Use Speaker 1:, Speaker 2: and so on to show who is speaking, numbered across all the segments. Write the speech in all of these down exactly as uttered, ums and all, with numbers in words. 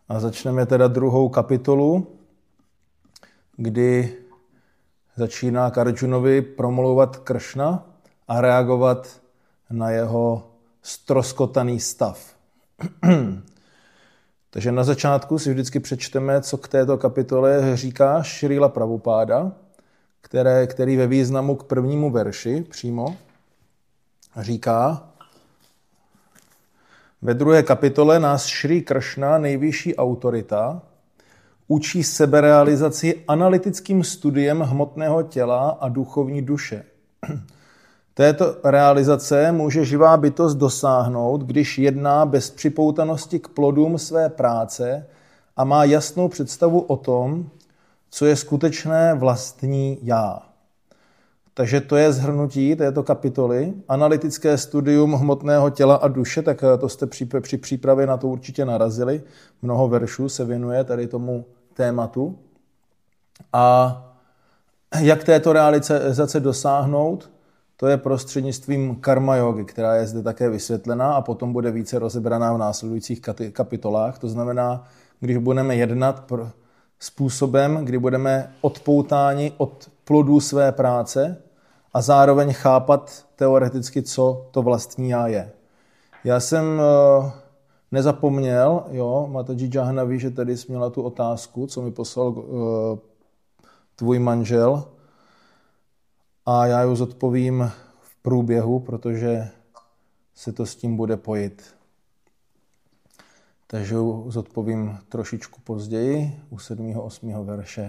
Speaker 1: A začneme teda druhou kapitolu, kdy začíná k Arjunovi promlouvat Kršna a reagovat na jeho ztroskotaný stav. Takže na začátku si vždycky přečteme, co k této kapitole říká Šrila Prabhupáda, které, který ve významu k prvnímu verši přímo říká: ve druhé kapitole nás Šrí Kršna, nejvyšší autorita, učí seberealizaci analytickým studiem hmotného těla a duchovní duše. Této realizace může živá bytost dosáhnout, když jedná bez připoutanosti k plodům své práce a má jasnou představu o tom, co je skutečné vlastní já. Takže to je shrnutí této kapitoly. Analytické studium hmotného těla a duše, tak to jste při, při přípravě na to určitě narazili. Mnoho veršů se věnuje tady tomu tématu. A jak této realizace dosáhnout? To je prostřednictvím karma jogy, která je zde také vysvětlená a potom bude více rozebraná v následujících kapitolách. To znamená, když budeme jednat způsobem, kdy budeme odpoutáni od plodů své práce a zároveň chápat teoreticky, co to vlastní já je. Já jsem uh, nezapomněl, jo, Mataji Jahnavi, že tady jsi měla tu otázku, co mi poslal uh, tvůj manžel, a já ji zodpovím v průběhu, protože se to s tím bude pojit. Takže ji zodpovím trošičku později, u sedmého osmého verše.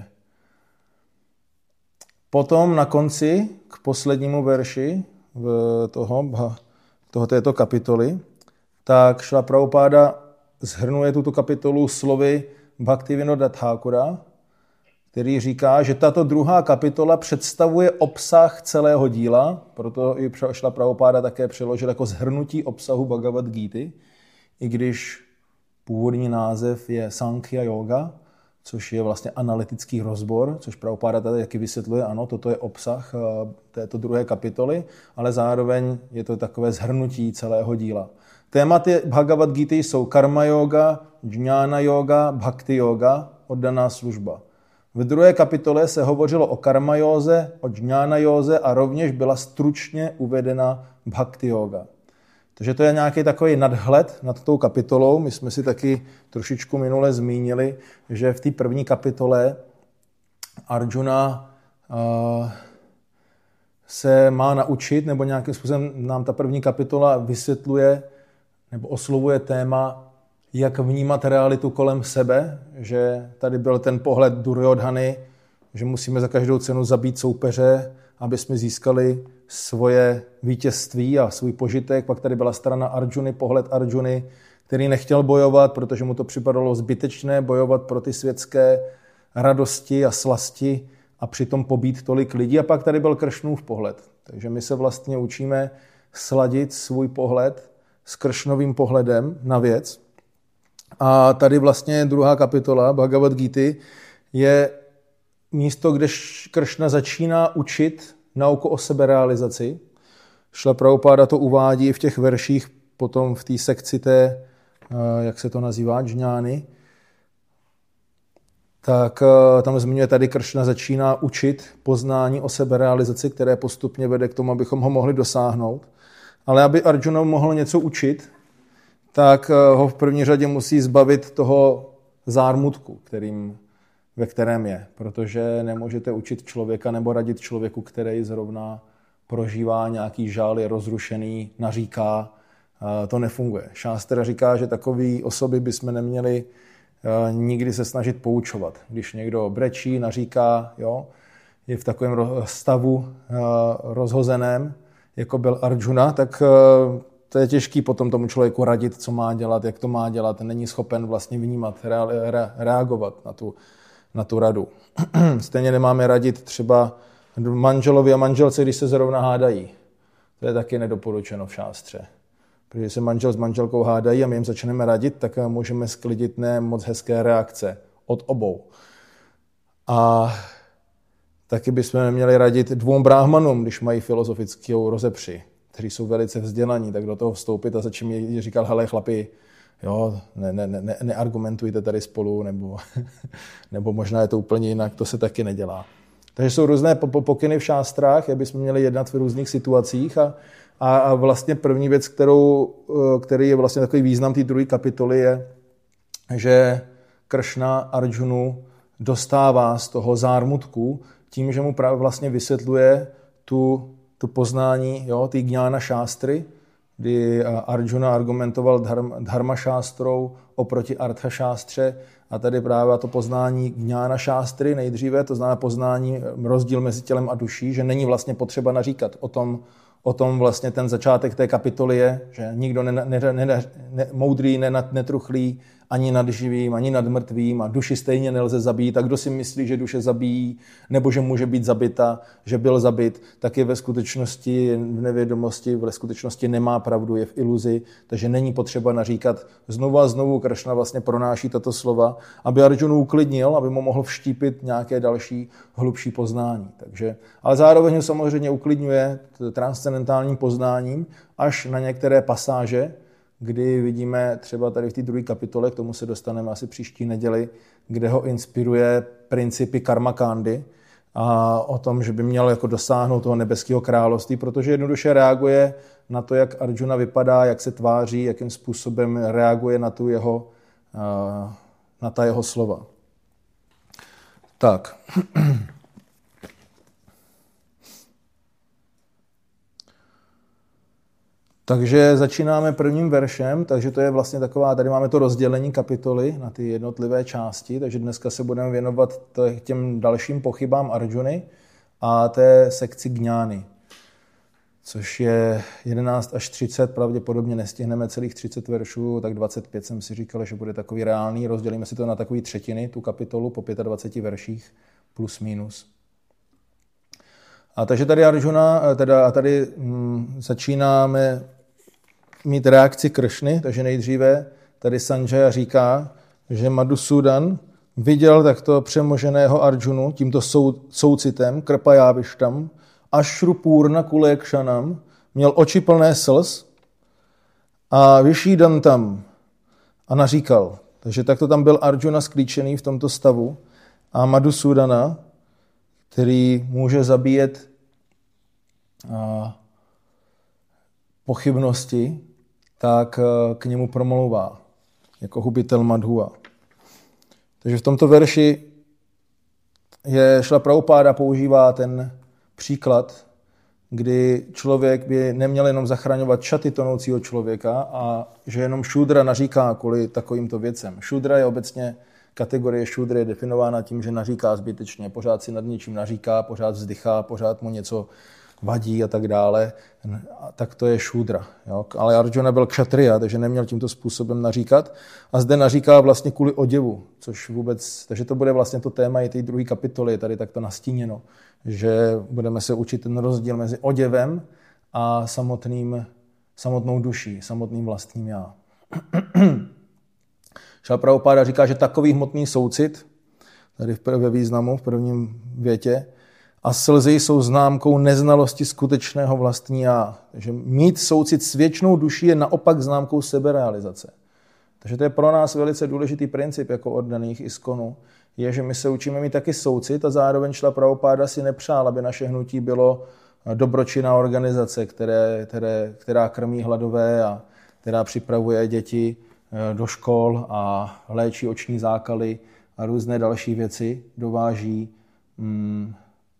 Speaker 1: Potom na konci, k poslednímu verši v toho, toho této kapitoly, tak Šrila Prabhupáda shrnuje tuto kapitolu slovy Bhaktivinoda Thakura, který říká, že tato druhá kapitola představuje obsah celého díla, proto i Šrila Prabhupáda také přeložil jako shrnutí obsahu Bhagavad Gity, i když původní název je Sankhya Yoga, což je vlastně analytický rozbor, což Prabhupáda tady taky vysvětluje, ano, toto je obsah této druhé kapitoly, ale zároveň je to takové shrnutí celého díla. Tématy Bhagavad Gity jsou karma yoga, jnana yoga, bhakti yoga, oddaná služba. V druhé kapitole se hovořilo o karma józe, o jnana józe a rovněž byla stručně uvedena bhakti yoga. Takže to je nějaký takový nadhled nad tou kapitolou. My jsme si taky trošičku minule zmínili, že v té první kapitole Arjuna uh, se má naučit, nebo nějakým způsobem nám ta první kapitola vysvětluje nebo oslovuje téma, jak vnímat realitu kolem sebe, že tady byl ten pohled Duryodhany, že musíme za každou cenu zabít soupeře, aby jsme získali svoje vítězství a svůj požitek. Pak tady byla strana Arjuny, pohled Arjuny, který nechtěl bojovat, protože mu to připadalo zbytečné bojovat pro ty světské radosti a slasti a přitom pobít tolik lidí. A pak tady byl Kršnův pohled. Takže my se vlastně učíme sladit svůj pohled s Kršnovým pohledem na věc. A tady vlastně druhá kapitola Bhagavad Gity je místo, kde Kršna začíná učit nauku o seberealizaci. Šrila Prabhupáda to uvádí v těch verších, potom v té sekci té, jak se to nazývá, džňány. Tak tam zmiňuje, tady Kršna začíná učit poznání o seberealizaci, které postupně vede k tomu, abychom ho mohli dosáhnout. Ale aby Arjuna mohl něco učit, tak ho v první řadě musí zbavit toho zármutku, kterým, ve kterém je. Protože nemůžete učit člověka nebo radit člověku, který zrovna prožívá nějaký žál, je rozrušený, naříká. To nefunguje. Šástra říká, že takové osoby bychom neměli nikdy se snažit poučovat. Když někdo brečí, naříká, jo, je v takovém stavu rozhozeném, jako byl Arjuna, tak to je těžký potom tomu člověku radit, co má dělat, jak to má dělat. Není schopen vlastně vnímat, re, reagovat na tu, na tu radu. Stejně nemáme radit třeba manželovi a manželce, když se zrovna hádají. To je taky nedoporučeno v šástře. Protože se manžel s manželkou hádají a my jim začneme radit, tak můžeme sklidit ne moc hezké reakce od obou. A taky bychom neměli radit dvou bráhmanům, když mají filozofickou rozepři, kteří jsou velice vzdělaní, tak do toho vstoupit a začít mi říkat, hele chlapi, jo, ne, ne, ne, neargumentujte tady spolu, nebo, nebo možná je to úplně jinak, to se taky nedělá. Takže jsou různé pokyny v šástrách, jak bychom měli jednat v různých situacích a, a, a vlastně první věc, kterou, který je vlastně takový význam té druhé kapitoly, je, že Kršna Arjunu dostává z toho zármutku tím, že mu právě vlastně vysvětluje tu, tu poznání, jo, ty gňána šástry, kdy Arjuna argumentoval dharma šástrou oproti artha šástře a tady právě to poznání gňána šástry nejdříve, to znamená poznání, rozdíl mezi tělem a duší, že není vlastně potřeba naříkat o tom, o tom vlastně ten začátek té kapitoly je, že nikdo ne, ne, ne, ne, moudrý netruchlí ani nad živým, ani nad mrtvým a duši stejně nelze zabít. A kdo si myslí, že duše zabíjí, nebo že může být zabita, že byl zabit, tak je ve skutečnosti v nevědomosti, ve skutečnosti nemá pravdu, je v iluzi, takže není potřeba naříkat. Znovu a znovu Kršna vlastně pronáší tato slova, aby Arjunu uklidnil, aby mu mohl vštípit nějaké další hlubší poznání. Takže, ale zároveň ho samozřejmě uklidňuje transcendentálním poznáním až na některé pasáže, kdy vidíme třeba tady v té druhé kapitole, k tomu se dostaneme asi příští neděli, kde ho inspiruje principy karmakándy a o tom, že by měl jako dosáhnout toho nebeského království, protože jednoduše reaguje na to, jak Arjuna vypadá, jak se tváří, jakým způsobem reaguje na, tu jeho, na ta jeho slova. Tak. Takže začínáme prvním veršem, takže to je vlastně taková, tady máme to rozdělení kapitoly na ty jednotlivé části, takže dneska se budeme věnovat těm dalším pochybám Arjuny a té sekci gňány, což je jedenáct až třicet, pravděpodobně nestihneme celých třicet veršů, tak dvacet pět jsem si říkal, že bude takový reálný, rozdělíme si to na takový třetiny, tu kapitolu po dvaceti pěti verších plus minus. A takže tady Arjuna, teda tady hm, začínáme mít reakci Kršny, takže nejdříve tady Sanjaya říká, že Madhusudan viděl takto přemoženého Arjunu tímto sou, soucitem, krpajávištam, ašrupurna kulekšanam, měl oči plné slz a vyšídantam a naříkal. Takže takto tam byl Arjuna sklíčený v tomto stavu a Madhusudana, který může zabíjet a, pochybnosti, tak a, k němu promlouvá jako hubitel Madhua. Takže v tomto verši je Šrila Prabhupáda používá ten příklad, kdy člověk by neměl jenom zachraňovat šaty tonoucího člověka a že jenom šudra naříká kvůli takovýmto věcem. Šudra je obecně kategorie šudry je definována tím, že naříká zbytečně, pořád si nad něčím naříká, pořád vzdychá, pořád mu něco vadí a tak dále. A tak to je šudra. Jo? Ale Arjuna byl kšatriya, takže neměl tímto způsobem naříkat. A zde naříká vlastně kvůli oděvu, což vůbec, takže to bude vlastně to téma i té druhé kapitoly, je tady takto nastíněno, že budeme se učit ten rozdíl mezi oděvem a samotným, samotnou duší, samotným vlastním já. Šrila Prabhupáda říká, že takový hmotný soucit, tady v prvním významu, v prvním větě, a slzy jsou známkou neznalosti skutečného vlastní já. Takže mít soucit s věčnou duší je naopak známkou seberealizace. Takže to je pro nás velice důležitý princip jako oddaných iskonu, je, že my se učíme mít taky soucit a zároveň Šrila Prabhupáda si nepřál, aby naše hnutí bylo dobročinná organizace, které, které, která krmí hladové a která připravuje děti do škol a léčí oční zákaly a různé další věci, dováží mm,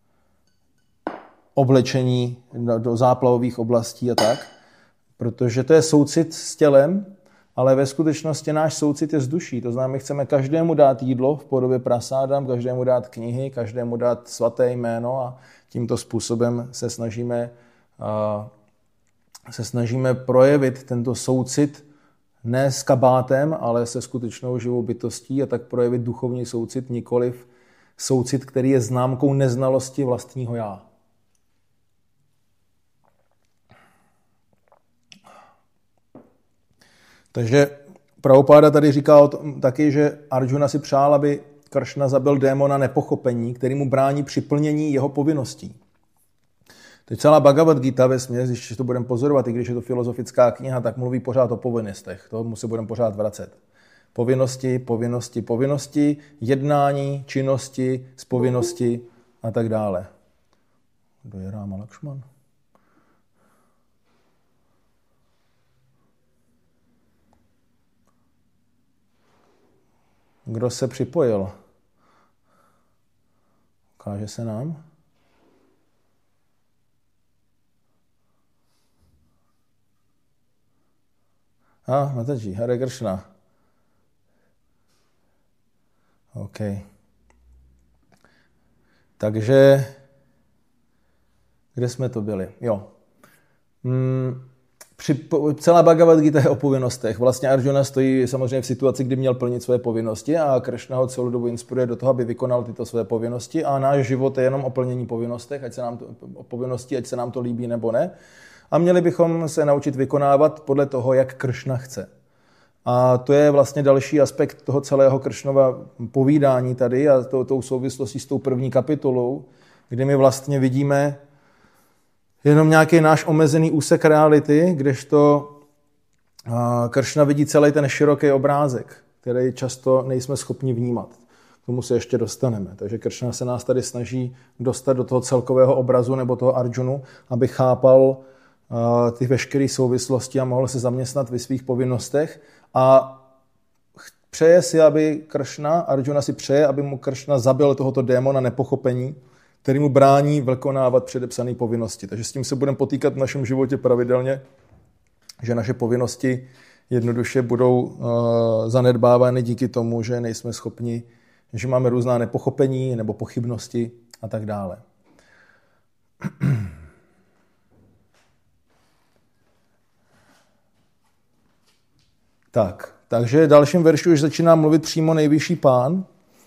Speaker 1: oblečení do, do záplavových oblastí a tak, protože to je soucit s tělem, ale ve skutečnosti náš soucit je s duší. To znamená, my chceme každému dát jídlo v podobě prasádam, každému dát knihy, každému dát svaté jméno a tímto způsobem se snažíme, uh, se snažíme projevit tento soucit ne s kabátem, ale se skutečnou živou bytostí a tak projevit duchovní soucit, nikoliv soucit, který je známkou neznalosti vlastního já. Takže Prabhupáda tady říká o tom, taky, že Arjuna si přál, aby Kršna zabil démona nepochopení, který mu brání při plnění jeho povinností. Teď celá Bhagavad Gita vesměs, když to budeme pozorovat, i když je to filozofická kniha, tak mluví pořád o povinnostech. Tomu se budeme pořád vracet. Povinnosti, povinnosti, povinnosti, jednání, činnosti, z povinnosti a tak dále. Kdo je Ráma Lakšman? Kdo se připojil? Ukáže se nám? A, ah, Mataji, Hare Krishna. OK. Takže, kde jsme to byli? Jo. Hmm. Při, celá Bhagavad Gita je o povinnostech. Vlastně Arjuna stojí samozřejmě v situaci, kdy měl plnit své povinnosti a Kršna ho celou dobu inspiruje do toho, aby vykonal tyto své povinnosti a náš život je jenom o plnění povinnostech, ať se nám to, o povinnosti, ať se nám to líbí nebo ne. A měli bychom se naučit vykonávat podle toho, jak Kršna chce. A to je vlastně další aspekt toho celého Kršnova povídání tady a to, tou souvislostí s tou první kapitolou, kdy my vlastně vidíme jenom nějaký náš omezený úsek reality, kdežto Kršna vidí celý ten široký obrázek, který často nejsme schopni vnímat. K tomu se ještě dostaneme. Takže Kršna se nás tady snaží dostat do toho celkového obrazu nebo toho Arjunu, aby chápal ty veškeré souvislosti a mohl se zaměstnat ve svých povinnostech. A přeje si, aby Kršna, Arjuna si přeje, aby mu Kršna zabil tohoto démona nepochopení, který mu brání vykonávat předepsané povinnosti. Takže s tím se budeme potýkat v našem životě pravidelně, že naše povinnosti jednoduše budou uh, zanedbávány díky tomu, že nejsme schopni, že máme různá nepochopení nebo pochybnosti a tak dále. Tak, takže v dalším verši už začíná mluvit přímo nejvyšší pán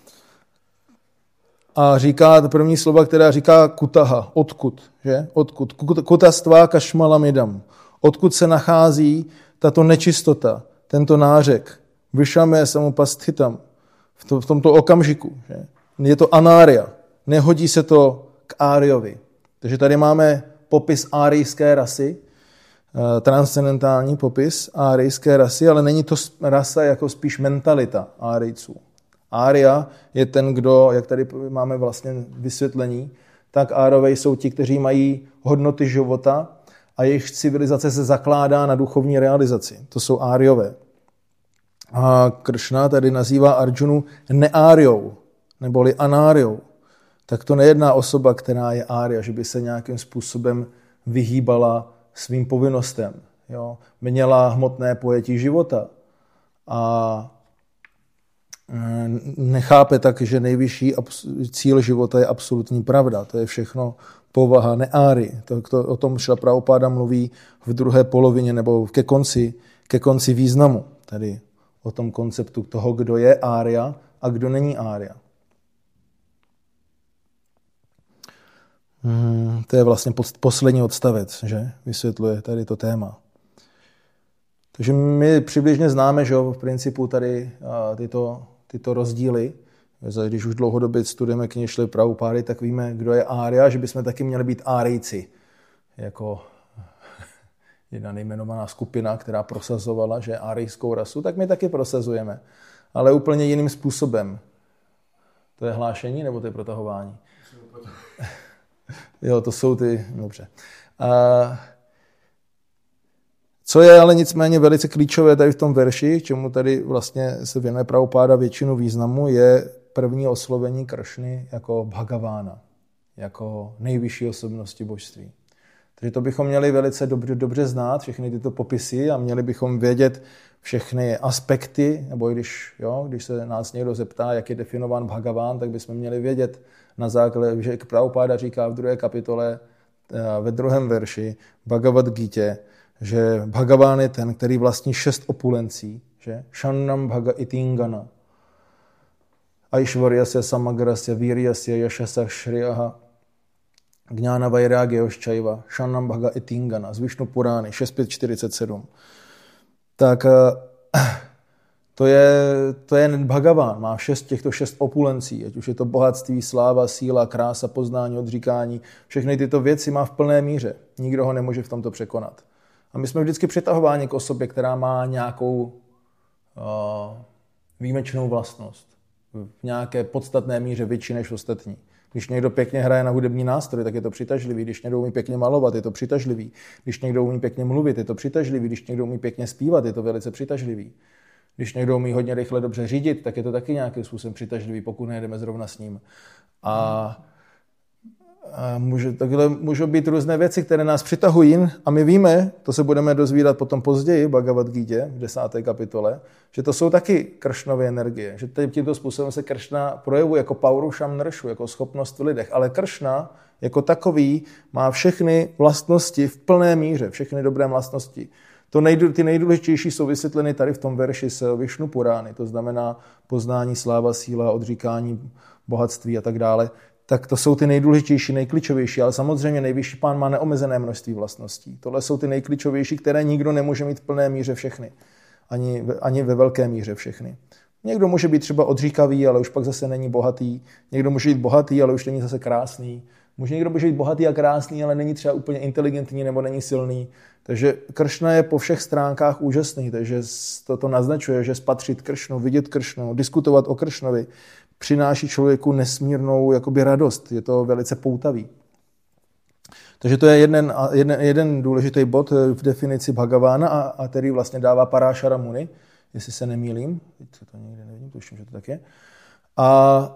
Speaker 1: a říká první slova, která říká kutaha, odkud, že? Odkud, kutastva kašmalamidam. Odkud se nachází tato nečistota, tento nářek, vyšamé samopasthitam, v, to, v tomto okamžiku. Že? Je to anária, nehodí se to k Áriovi. Takže tady máme popis árijské rasy, transcendentální popis árijské rasy, ale není to rasa jako spíš mentalita Árijců. Ária je ten, kdo, jak tady máme vlastně vysvětlení, tak Árové jsou ti, kteří mají hodnoty života a jejich civilizace se zakládá na duchovní realizaci. To jsou Áriové. A Kršna tady nazývá Arjunu neáriou, neboli anáriou. Tak to nejedná osoba, která je ária, že by se nějakým způsobem vyhýbala svým povinnostem. Jo? Měla hmotné pojetí života a nechápe tak, že nejvyšší cíl života je absolutní pravda. To je všechno povaha neáry. To, to, o tom Šrila Prabhupáda mluví v druhé polovině nebo ke konci, ke konci významu. Tady o tom konceptu toho, kdo je ária a kdo není ária. Hmm, to je vlastně poslední odstavec, že vysvětluje tady to téma. Takže my přibližně známe, že v principu tady tyto, tyto rozdíly, když už dlouhodobě studujeme knihy Šrily Prabhupády, tak víme, kdo je ária, že bychom taky měli být árijci, jako jedna nejmenovaná skupina, která prosazovala, že árijskou rasu, tak my taky prosazujeme, ale úplně jiným způsobem. To je hlášení nebo to je protahování? Jo, to jsou ty, dobře. A co je ale nicméně velice klíčové tady v tom verši, čemu tady vlastně se věnuje Prabhupáda většinu významu, je první oslovení Kršny jako Bhagavána, jako nejvyšší osobnosti božství. Takže to bychom měli velice dobře, dobře znát, všechny tyto popisy a měli bychom vědět všechny aspekty, nebo když, jo, když se nás někdo zeptá, jak je definován Bhagaván, tak bychom měli vědět na základě, že Prabhupáda říká v druhé kapitole, ve druhém verši Bhagavad Gita, že Bhagaván je ten, který vlastní šest opulencí, že Shannam Bhaga Itingana, Aishvaryasya Samagrasya Viryasya Yashasa Shriyaha Gnana Vairagyoščaiva Shannam Bhaga Itingana z Višnu Purány šest pět čtyřicet sedm. Tak To je, to je Bhagavan, má šest, těchto šest opulencí, ať už je to bohatství, sláva, síla, krása, poznání, odříkání. Všechny tyto věci má v plné míře. Nikdo ho nemůže v tomto překonat. A my jsme vždycky přitahováni k osobě, která má nějakou uh, výjimečnou vlastnost. V nějaké podstatné míře větší než ostatní. Když někdo pěkně hraje na hudební nástroj, tak je to přitažlivý. Když někdo umí pěkně malovat, je to přitažlivý. Když někdo umí pěkně mluvit, je to přitažlivý. Když někdo umí pěkně zpívat, je to velice přitažlivý. Když někdo umí hodně rychle dobře řídit, tak je to taky nějakým způsobem přitažlivý, pokud nejedeme zrovna s ním. A, a může, takhle můžou být různé věci, které nás přitahují a my víme, to se budeme dozvídat potom později v Bhagavad Gítě, v desáté kapitole, že to jsou taky Kršnovy energie. Že tímto způsobem se Kršna projevuje jako Paurušam Nršu, jako schopnost v lidech. Ale Kršna jako takový má všechny vlastnosti v plné míře, všechny dobré vlastnosti. To nejdů, ty nejdůležitější jsou vysvětleny tady v tom verši z Višnu Purány, to znamená poznání, sláva, síla, odříkání, bohatství a tak dále. Tak to jsou ty nejdůležitější, nejklíčovější, ale samozřejmě nejvyšší pán má neomezené množství vlastností. Tohle jsou ty nejklíčovější, které nikdo nemůže mít v plné míře všechny, ani, ani ve velké míře všechny. Někdo může být třeba odříkavý, ale už pak zase není bohatý. Někdo může být bohatý, ale už není zase krásný. Může někdo může být bohatý a krásný, ale není třeba úplně inteligentní nebo není silný. Takže Kršna je po všech stránkách úžasný, takže to, to naznačuje, že spatřit Kršnu, vidět Kršnu, diskutovat o Kršnovi přináší člověku nesmírnou jakoby radost. Je to velice poutavý. Takže to je jeden, jeden, jeden důležitý bod v definici Bhagavána a, a který vlastně dává Parášara Muni, jestli se nemýlím. Teď se to nikde nevidím, tuším, že to tak je. A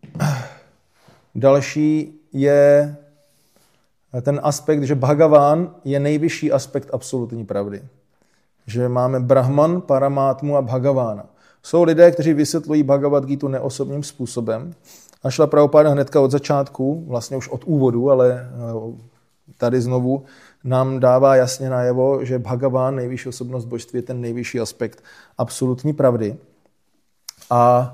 Speaker 1: další je ten aspekt, že Bhagavan je nejvyšší aspekt absolutní pravdy. Že máme Brahman, Paramátmu a Bhagavána. Jsou lidé, kteří vysvětlují Bhagavad Gítu neosobním způsobem. A Šrila Prabhupáda hnedka od začátku, vlastně už od úvodu, ale tady znovu nám dává jasně najevo, že Bhagavan, nejvyšší osobnost božství, je ten nejvyšší aspekt absolutní pravdy. A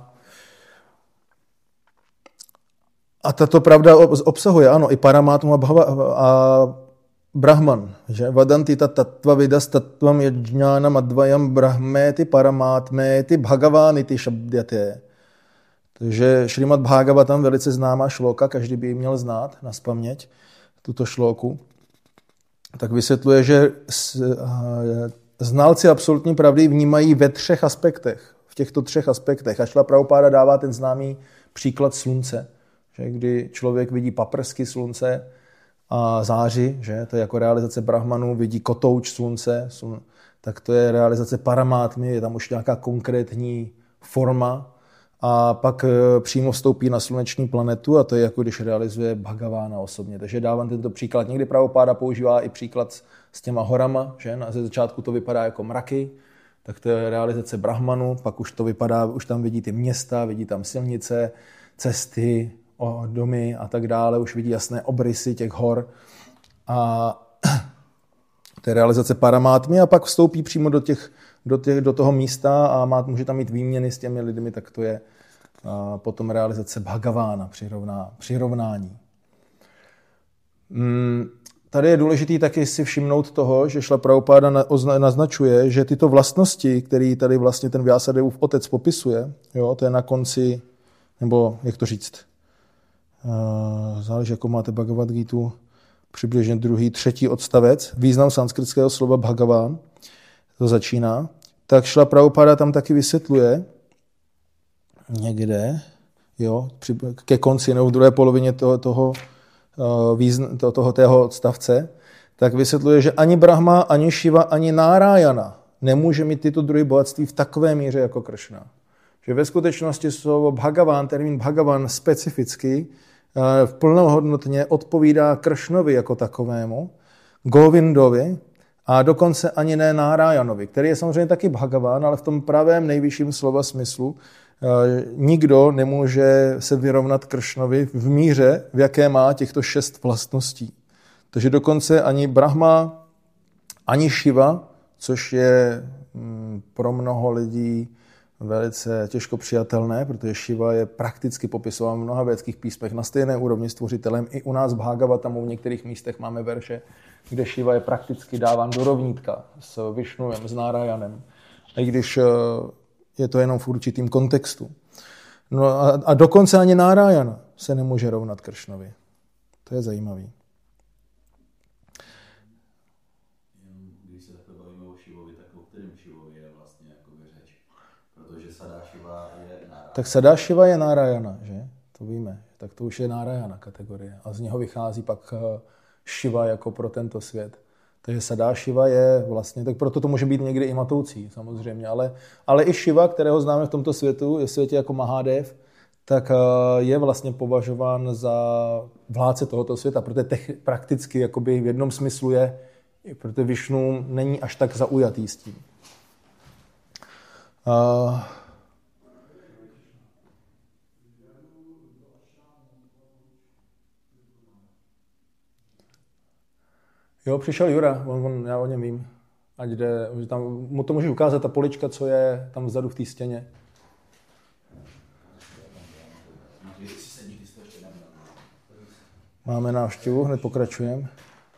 Speaker 1: A tato pravda obsahuje, ano, i Paramátmu a Brahman, že vadanti tattva vidas tattvam yajnanam advayam brahméti paramátméti bhagavániti šabdyate. Takže Šrimad Bhagavatam, velice známá šlóka, každý by ji měl znát nazpaměť, tuto šlóku, tak vysvětluje, že znalci absolutní pravdy vnímají ve třech aspektech, v těchto třech aspektech. A Šrila Prabhupáda dává ten známý příklad slunce, že kdy člověk vidí paprsky slunce a záři, že to je jako realizace Brahmanů, vidí kotouč slunce, slun, tak to je realizace Paramátmy, je tam už nějaká konkrétní forma a pak přímo vstoupí na sluneční planetu a to je jako když realizuje Bhagavána osobně. Takže dávám tento příklad. Někdy Prabhupáda používá i příklad s těma horama, že na ze začátku to vypadá jako mraky, tak to je realizace Brahmanu, pak už to vypadá, už tam vidí ty města, vidí tam silnice, cesty, o domy a tak dále, už vidí jasné obrysy těch hor a to je realizace Paramátmy a pak vstoupí přímo do, těch, do, těch, do toho místa a má, může tam mít výměny s těmi lidmi, tak to je a potom realizace Bhagavána, přirovná, přirovnání. Hmm, tady je důležitý taky si všimnout toho, že Šrila Prabhupáda naznačuje, že tyto vlastnosti, které tady vlastně ten Vyasadevův otec popisuje, jo, to je na konci, nebo jak to říct, záleží, jako máte Bhagavad Gítu, přibližně druhý, třetí odstavec, význam sanskritského slova Bhagavan, to začíná, tak Šrila Prabhupáda tam taky vysvětluje někde, jo, při, ke konci, nebo v druhé polovině toho, toho, význam, toho, toho tého odstavce, tak vysvětluje, že ani Brahma, ani Shiva, ani Nárayana nemůže mít tyto druhy bohatství v takové míře jako Kršna. Že ve skutečnosti slovo Bhagavan, termín Bhagavan specificky v plnohodnotně odpovídá Kršnovi jako takovému, Govindovi a dokonce ani ne Nárayanovi, který je samozřejmě taky Bhagavan, ale v tom pravém nejvyšším slova smyslu nikdo nemůže se vyrovnat Kršnovi v míře, v jaké má těchto šest vlastností. Takže dokonce ani Brahma, ani Shiva, což je pro mnoho lidí velice těžko přijatelné, protože Shiva je prakticky popisován v mnoha védských písmech na stejné úrovni stvořitelem. I u nás v Bhagavatamu v některých místech máme verše, kde Shiva je prakticky dáván do rovnítka s Višnuvem, s Nárajanem. A i když je to jenom v určitým kontextu. No a, a dokonce ani Nárájana se nemůže rovnat Kršnovi. To je zajímavý.
Speaker 2: Když se takhle bavíme o Šivovi, tak o kterém Šivovi je vlastně jako řeč? Protože Sadášiva je Nárájana.
Speaker 1: Tak Sadášiva je Nárájana, že? To víme. Tak to už je Nárájana kategorie. A z něho vychází pak Šiva jako pro tento svět. Takže Sadášiva je vlastně, tak proto to může být někdy i matoucí, samozřejmě, ale, ale i Šiva, kterého známe v tomto světu, je v světě jako Mahadev, tak je vlastně považován za vládce tohoto světa, protože tech, prakticky jakoby v jednom smyslu je, protože Višnu není až tak zaujatý s tím. Uh, Jo, přišel Jura, on, on, já o něm vím. Ať jde, tam, mu to můžeš ukázat, ta polička, co je tam vzadu v té stěně. Máme návštěvu, hned pokračujeme.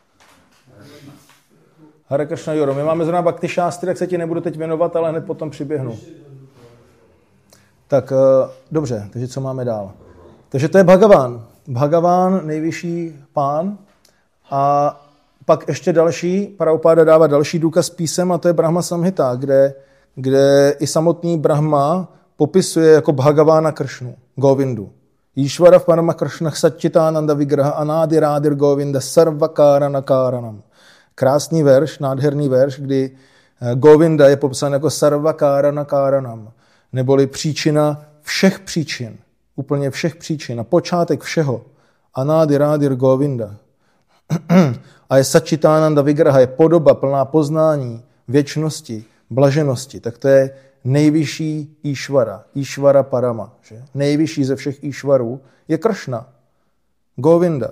Speaker 1: Hare Kršna Juro, my máme zrovna Bhakti Šástry, tak se ti nebudu teď věnovat, ale hned potom přiběhnu. Tak dobře, takže co máme dál? Takže to je Bhagavan. Bhagavan, nejvyšší pán. A pak ještě další, Prabhupáda dává další důkaz písem a to je Brahma Samhita, kde, kde i samotný Brahma popisuje jako Bhagavána Kršnu, Govindu. Išvara v Parama Kršnach Satchitananda Vigraha Anádi Rádir Govinda Sarvakárana Káranam. Krásný verš, nádherný verš, kdy Govinda je popsán jako Sarvakárana Káranam, neboli příčina všech příčin, úplně všech příčin a počátek všeho. Anádi Rádir Govinda. A je Satchitananda Vigraha, je podoba plná poznání, věčnosti, blaženosti. Tak to je nejvyšší Išvara, Išvara Parama. Že? Nejvyšší ze všech Išvarů je Kršna, Govinda.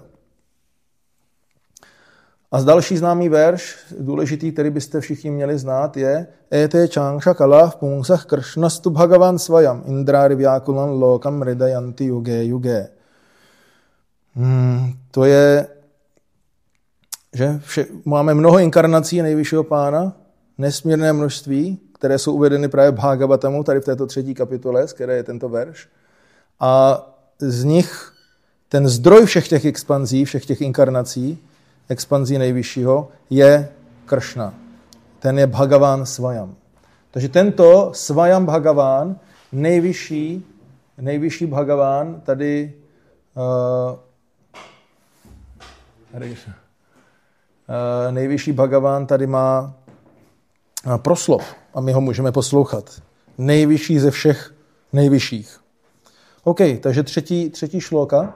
Speaker 1: A další známý verš, důležitý, který byste všichni měli znát, je Ete čangša kalav pungsach kršnastu bhagavan svajam indrári vyakulan lokam ridayanti yuge yuge. Hmm, to je, že vše, máme mnoho inkarnací nejvyššího pána, nesmírné množství, které jsou uvedeny právě v Bhagavatamu, tady v této třetí kapitole, z které je tento verš. A z nich ten zdroj všech těch expanzí, všech těch inkarnací, expanzí nejvyššího, je Kršna. Ten je Bhagavan Svayam. Takže tento Svayam Bhagavan, nejvyšší, nejvyšší Bhagavan, tady uh, Uh, nejvyšší Bhagavan tady má uh, proslov a my ho můžeme poslouchat. Nejvyšší ze všech nejvyšších. OK, takže třetí, třetí šloka.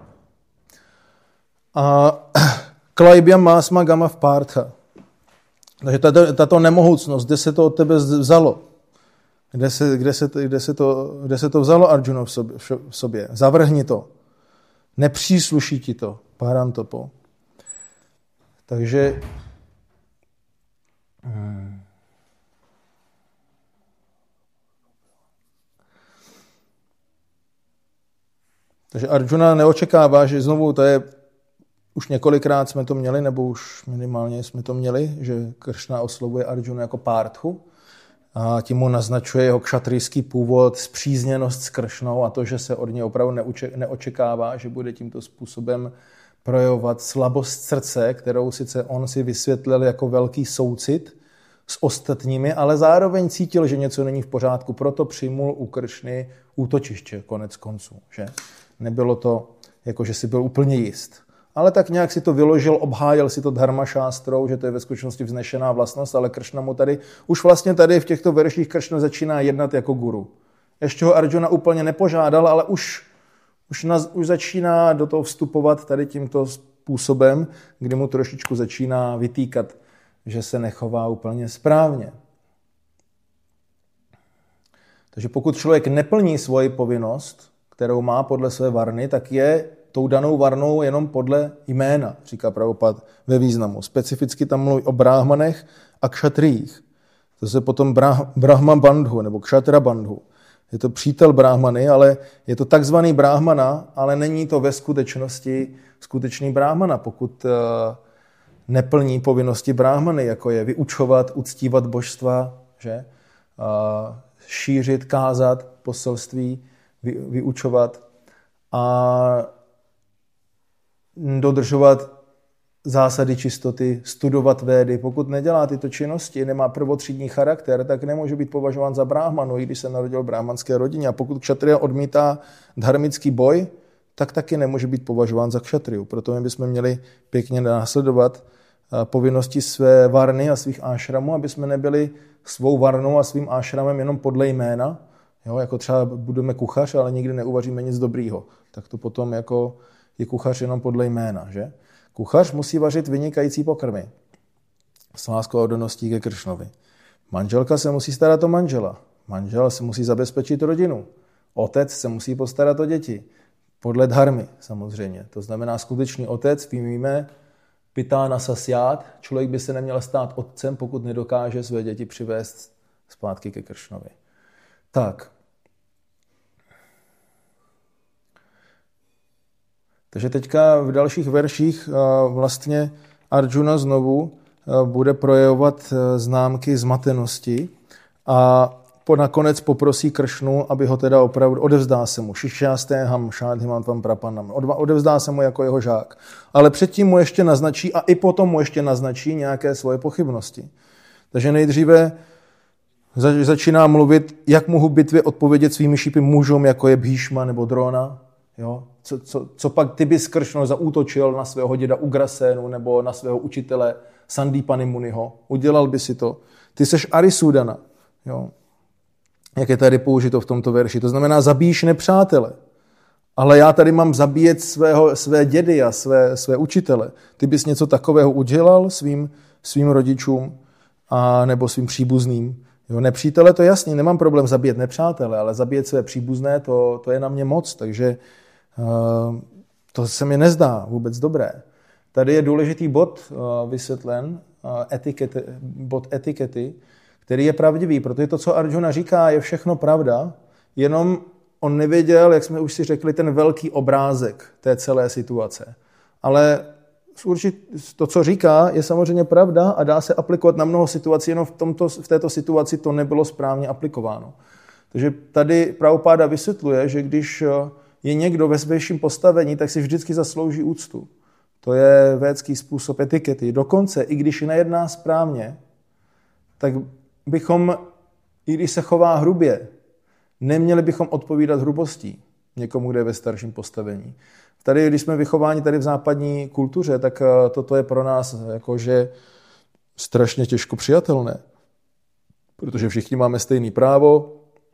Speaker 1: A Klaibhyam másma gama v partha. Takže tato, tato nemohoucnost, kde se to od tebe vzalo? Kde se, kde se, kde se, to, kde se to vzalo Arjuna v sobě, v sobě? Zavrhni to. Nepřísluší ti to, Parantopo. Takže hmm. Takže Arjuna neočekává, že znovu to je, už několikrát jsme to měli, nebo už minimálně jsme to měli, že Kršna oslovuje Arjuna jako Parthu a tím mu naznačuje jeho kšatrijský původ, spřízněnost s Kršnou a to, že se od něj opravdu neočekává, že bude tímto způsobem projevovat slabost srdce, kterou sice on si vysvětlil jako velký soucit s ostatními, ale zároveň cítil, že něco není v pořádku, proto přijmul u Kršny útočiště konec konců. Že? Nebylo to, jako že si byl úplně jist. Ale tak nějak si to vyložil, obhájil si to dharma šástrou, že to je ve skutečnosti vznešená vlastnost, ale Kršna mu tady, už vlastně tady v těchto verších Kršna začíná jednat jako guru. Ještě ho Arjuna úplně nepožádal, ale už Už, na, už začíná do toho vstupovat tady tímto způsobem, kdy mu trošičku začíná vytýkat, že se nechová úplně správně. Takže pokud člověk neplní svoji povinnost, kterou má podle své varny, tak je tou danou varnou jenom podle jména, říká Prabhupád ve významu. Specificky tam mluví o bráhmanech a kšatrích. To se potom brahma bandhu nebo kšatra bandhu. Je to přítel bráhmany, ale je to takzvaný bráhmana, ale není to ve skutečnosti skutečný bráhmana, pokud uh, neplní povinnosti bráhmany, jako je vyučovat, uctívat božstva, že? Uh, šířit, kázat poselství, vy, vyučovat a dodržovat zásady čistoty, studovat védy. Pokud nedělá tyto činnosti, nemá prvotřídní charakter, tak nemůže být považován za bráhmanu, i když se narodil v bráhmanské rodině. A pokud kšatriya odmítá dharmický boj, tak taky nemůže být považován za kšatriu. Proto my bychom měli pěkně následovat povinnosti své varny a svých ášramů, aby jsme nebyli svou varnou a svým ášramem jenom podle jména. Jo, jako třeba budeme kuchař, ale nikdy neuvaříme nic dobrýho. Tak to potom jako je kuchař jenom podle jména, že? Kuchař musí vařit vynikající pokrmy s láskou a oddaností ke Kršnovi. Manželka se musí starat o manžela. Manžel se musí zabezpečit rodinu. Otec se musí postarat o děti. Podle dharmy samozřejmě. To znamená skutečný otec, víme, pitána sasyát. Člověk by se neměl stát otcem, pokud nedokáže své děti přivést zpátky ke Kršnovi. Tak. Takže teďka v dalších verších vlastně Arjuna znovu bude projevovat známky zmatenosti a po nakonec poprosí Kršnu, aby ho teda opravdu odevzdá se mu. Šišťástéham šádhimantvam prapanam. Odevzdá se mu jako jeho žák. Ale předtím mu ještě naznačí a i potom mu ještě naznačí nějaké svoje pochybnosti. Takže nejdříve začíná mluvit, jak mohu bitvě odpovědět svými šípy mužům, jako je Bhíšma nebo Drona. Jo? Co, co, co pak ty bys, Kršno, zaútočil na svého děda Ugrasenu nebo na svého učitele Sandipany Muniho? Udělal by si to. Ty seš Arisudana. Jo? Jak je tady použito v tomto verši. To znamená, zabíjíš nepřátele. Ale já tady mám zabíjet svého, své dědy a své, své učitele. Ty bys něco takového udělal svým, svým rodičům a nebo svým příbuzným. Jo, nepřítele, to je jasný, nemám problém zabíjet nepřátele, ale zabíjet své příbuzné, to, to je na mě moc, takže uh, to se mi nezdá vůbec dobré. Tady je důležitý bod uh, vysvětlen, uh, etikety, bod etikety, který je pravdivý, protože to, co Arjuna říká, je všechno pravda, jenom on nevěděl, jak jsme už si řekli, ten velký obrázek té celé situace. Ale to, co říká, je samozřejmě pravda a dá se aplikovat na mnoho situací, jenom v, tomto, v této situaci to nebylo správně aplikováno. Takže tady Prabhupáda vysvětluje, že když je někdo ve vyšším postavení, tak si vždycky zaslouží úctu. To je védský způsob etikety. Dokonce, i když nejedná správně, tak bychom, i když se chová hrubě, neměli bychom odpovídat hrubostí někomu, kdo je ve starším postavení. Tady, když jsme vychováni tady v západní kultuře, tak toto je pro nás jakože strašně těžko přijatelné. Protože všichni máme stejný právo,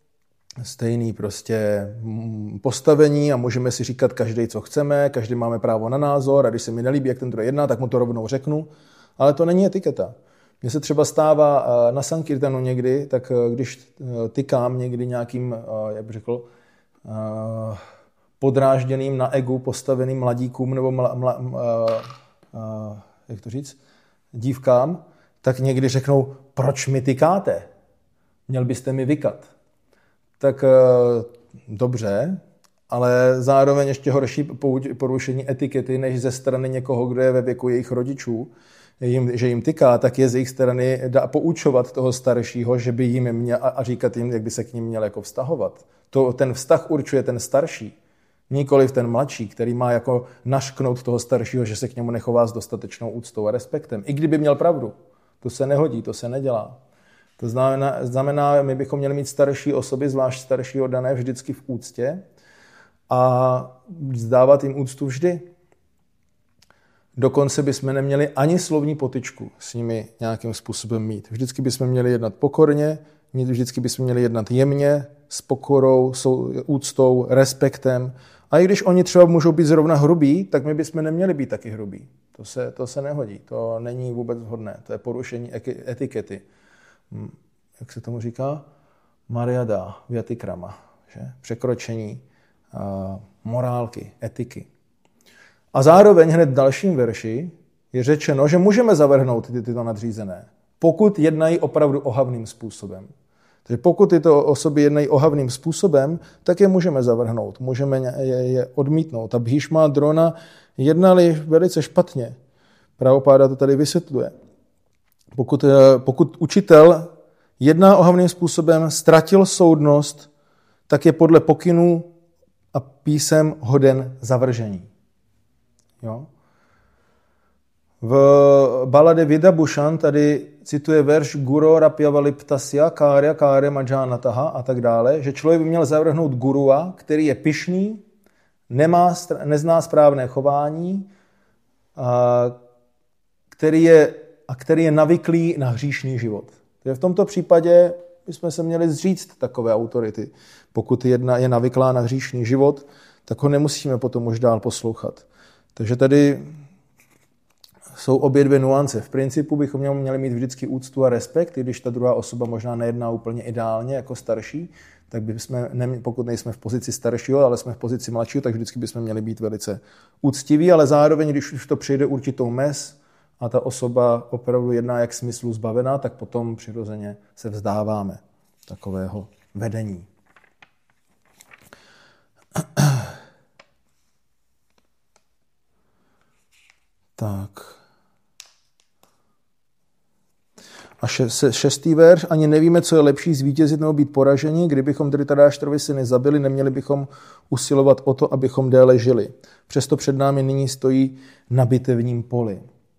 Speaker 1: stejný prostě postavení a můžeme si říkat každý, co chceme, každý máme právo na názor a když se mi nelíbí, jak ten druhý jedná, tak mu to rovnou řeknu. Ale to není etiketa. Mně se třeba stává na Sankirtanu někdy, tak když tykám někdy nějakým, jak bych řekl, podrážděným na egu postaveným mladíkům nebo mla, mla, mla, uh, jak to říct, dívkám, tak někdy řeknou, proč mi tykáte? Měl byste mi vykat. Tak uh, dobře, ale zároveň ještě horší porušení etikety, než ze strany někoho, kdo je ve věku jejich rodičů, jim, že jim tyká, tak je z jejich strany dá poučovat toho staršího, že by jim měl a říkat jim, jak by se k ním měl jako vztahovat. To, ten vztah určuje ten starší. Nikoliv ten mladší, který má jako našknout toho staršího, že se k němu nechová s dostatečnou úctou a respektem. I kdyby měl pravdu. To se nehodí, to se nedělá. To znamená, znamená, my bychom měli mít starší osoby, zvlášť starší oddané, vždycky v úctě a vzdávat jim úctu vždy. Dokonce bychom neměli ani slovní potyčku s nimi nějakým způsobem mít. Vždycky bychom měli jednat pokorně, vždycky bychom měli jednat jemně, s pokorou, úctou, respektem. A i když oni třeba můžou být zrovna hrubí, tak my bychom neměli být taky hrubí. To se, to se nehodí, to není vůbec vhodné. To je porušení etikety. Jak se tomu říká? Maryada, vyatikrama. Že? Překročení uh, morálky, etiky. A zároveň hned v dalším verši je řečeno, že můžeme zavrhnout ty, tyto nadřízené, pokud jednají opravdu ohavným způsobem. Takže pokud tyto osoby jednají ohavným způsobem, tak je můžeme zavrhnout, můžeme je, je odmítnout. A Bhíšma a Drona jednali velice špatně. Prabhupáda to tady vysvětluje. Pokud, pokud učitel jedná ohavným způsobem, ztratil soudnost, tak je podle pokynů a písem hoden zavržení. Jo? V balade Vidabhushan tady cituje verš Guru Rapyavaliptasya Karya Karya Majanataha a tak dále, že člověk by měl zavrhnout gurua, který je pyšný, nemá, nezná správné chování, a který je, a který je navyklý na hříšný život. Takže v tomto případě bychom se měli zříct takové autority. Pokud jedna je navyklá na hříšný život, tak ho nemusíme potom už dál poslouchat. Takže tady jsou obě dvě nuance. V principu bychom měli mít vždycky úctu a respekt, i když ta druhá osoba možná nejedná úplně ideálně jako starší, tak bychom, pokud nejsme v pozici staršího, ale jsme v pozici mladšího, tak vždycky bychom měli být velice úctiví, ale zároveň, když už to přijde určitou mez a ta osoba opravdu jedná jak smyslu zbavená, tak potom přirozeně se vzdáváme takového vedení. Tak. A šestý verš, ani nevíme, co je lepší, zvítězit nebo být poraženi. Kdybychom Dhritarashtrovi syny zabili, neměli bychom usilovat o to, abychom déle žili. Přesto před námi nyní stojí na bitevním poli.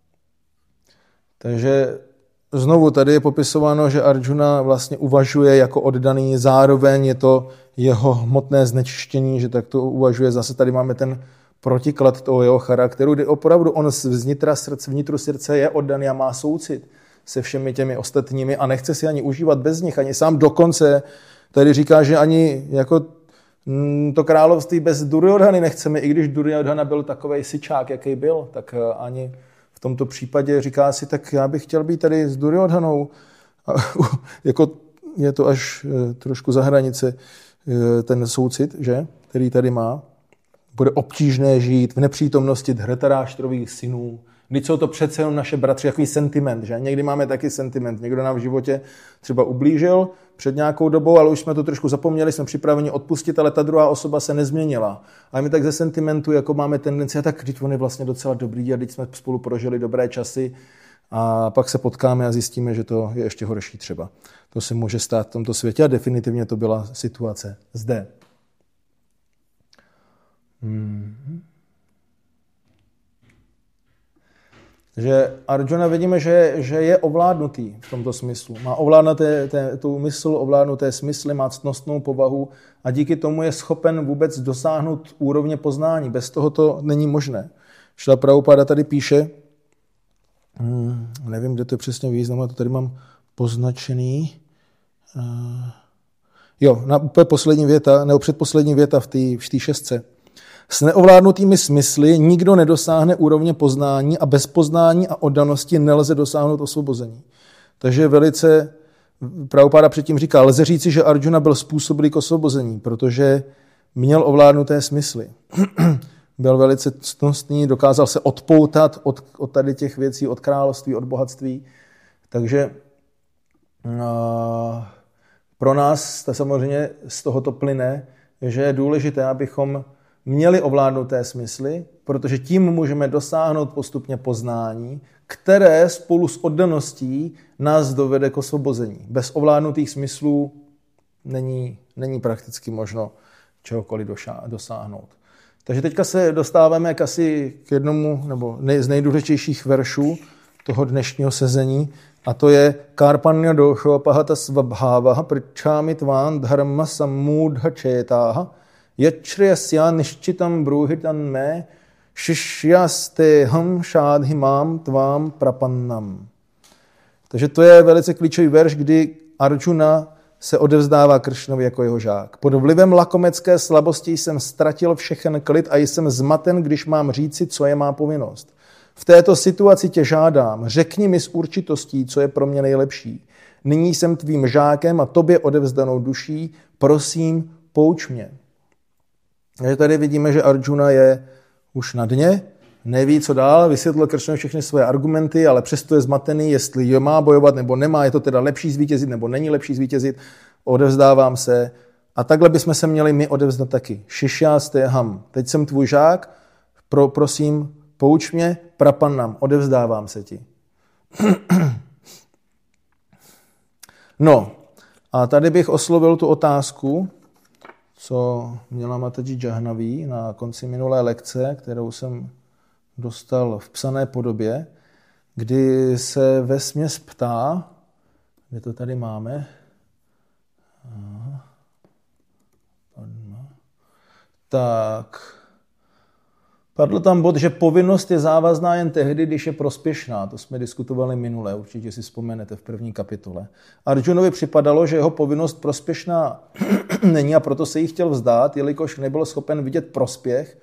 Speaker 1: Takže znovu tady je popisováno, že Arjuna vlastně uvažuje jako oddaný, zároveň je to jeho hmotné znečištění, že tak to uvažuje. Zase tady máme ten protiklad toho jeho charakteru, kdy opravdu on vnitra srdce, vnitru srdce je oddaný a má soucit se všemi těmi ostatními a nechce si ani užívat bez nich. Ani sám dokonce tady říká, že ani jako to království bez Duryodhany nechceme, i když Duryodhana byl takovej syčák, jaký byl, tak ani v tomto případě říká si, tak já bych chtěl být tady s Duryodhanou. Jako je to až trošku za hranice ten soucit, že, který tady má. Bude obtížné žít v nepřítomnosti Dhritarashtarových synů. Vždyť jsou to přece jenom naše bratři, jaký sentiment, že? Někdy máme taky sentiment. Někdo nám v životě třeba ublížil před nějakou dobou, ale už jsme to trošku zapomněli, jsme připraveni odpustit, ale ta druhá osoba se nezměnila. A my tak ze sentimentu, jako máme tendenci, a tak když on je vlastně docela dobrý a teď jsme spolu prožili dobré časy a pak se potkáme a zjistíme, že to je ještě horší třeba. To se může stát v tomto světě a definitivně to byla situace zde. Hmm. Že Arjuna vidíme, že, že je ovládnutý v tomto smyslu. Má ovládnuté tu mysl, ovládnuté smysly, má ctnostnou povahu a díky tomu je schopen vůbec dosáhnout úrovně poznání. Bez toho to není možné. Šrila Prabhupada tady píše, hmm, nevím, kde to je přesně význam, a to tady mám poznačený. Uh, jo, na úplně poslední věta, nebo předposlední věta v té v té šestce. S neovládnutými smysly nikdo nedosáhne úrovně poznání a bez poznání a oddanosti nelze dosáhnout osvobození. Takže velice, Prabhupada předtím říká, lze říci, že Arjuna byl způsobilý k osvobození, protože měl ovládnuté smysly. Byl velice ctnostný, dokázal se odpoutat od, od tady těch věcí, od království, od bohatství. Takže uh, pro nás to samozřejmě z tohoto plyne, že je důležité, abychom měli ovládnuté smysly, protože tím můžeme dosáhnout postupně poznání, které spolu s oddaností nás dovede k osvobození. Bez ovládnutých smyslů není, není prakticky možno čehokoliv dosáhnout. Takže teďka se dostáváme k asi k jednomu nebo z nejdůležitějších veršů toho dnešního sezení, a to je Karpanya dosho pahata svabhavaha pričámi tván dharma sammudha četáha Yachriyasya nishchitam bruhitan me shishyasteham shadhimam tvam prapannam. Takže to je velice klíčový verš, kdy Arjuna se odevzdává Kršnovi jako jeho žák. Pod vlivem lakomecké slabosti jsem ztratil všechen klid a jsem zmaten, když mám říci, co je má povinnost. V této situaci tě žádám, řekni mi s určitostí, co je pro mě nejlepší. Nyní jsem tvým žákem a tobě odevzdanou duší, prosím, pouč mě. Takže tady vidíme, že Arjuna je už na dně, neví, co dál, vysvětlil Kršnovi všechny svoje argumenty, ale přesto je zmatený, jestli je má bojovat nebo nemá, je to teda lepší zvítězit nebo není lepší zvítězit, odevzdávám se. A takhle bychom se měli my odevzdat taky. Šišyásteham, teď jsem tvůj žák, pro, prosím, pouč mě, prapannam, odevzdávám se ti. No, a tady bych oslovil tu otázku, co měla Mataji Jahnaví na konci minulé lekce, kterou jsem dostal v psané podobě, kdy se vesměs ptá, kde to tady máme, tak padl tam bod, že povinnost je závazná jen tehdy, když je prospěšná. To jsme diskutovali minule, určitě si vzpomenete v první kapitole. Arjunovi připadalo, že jeho povinnost prospěšná není a proto se jí chtěl vzdát, jelikož nebyl schopen vidět prospěch,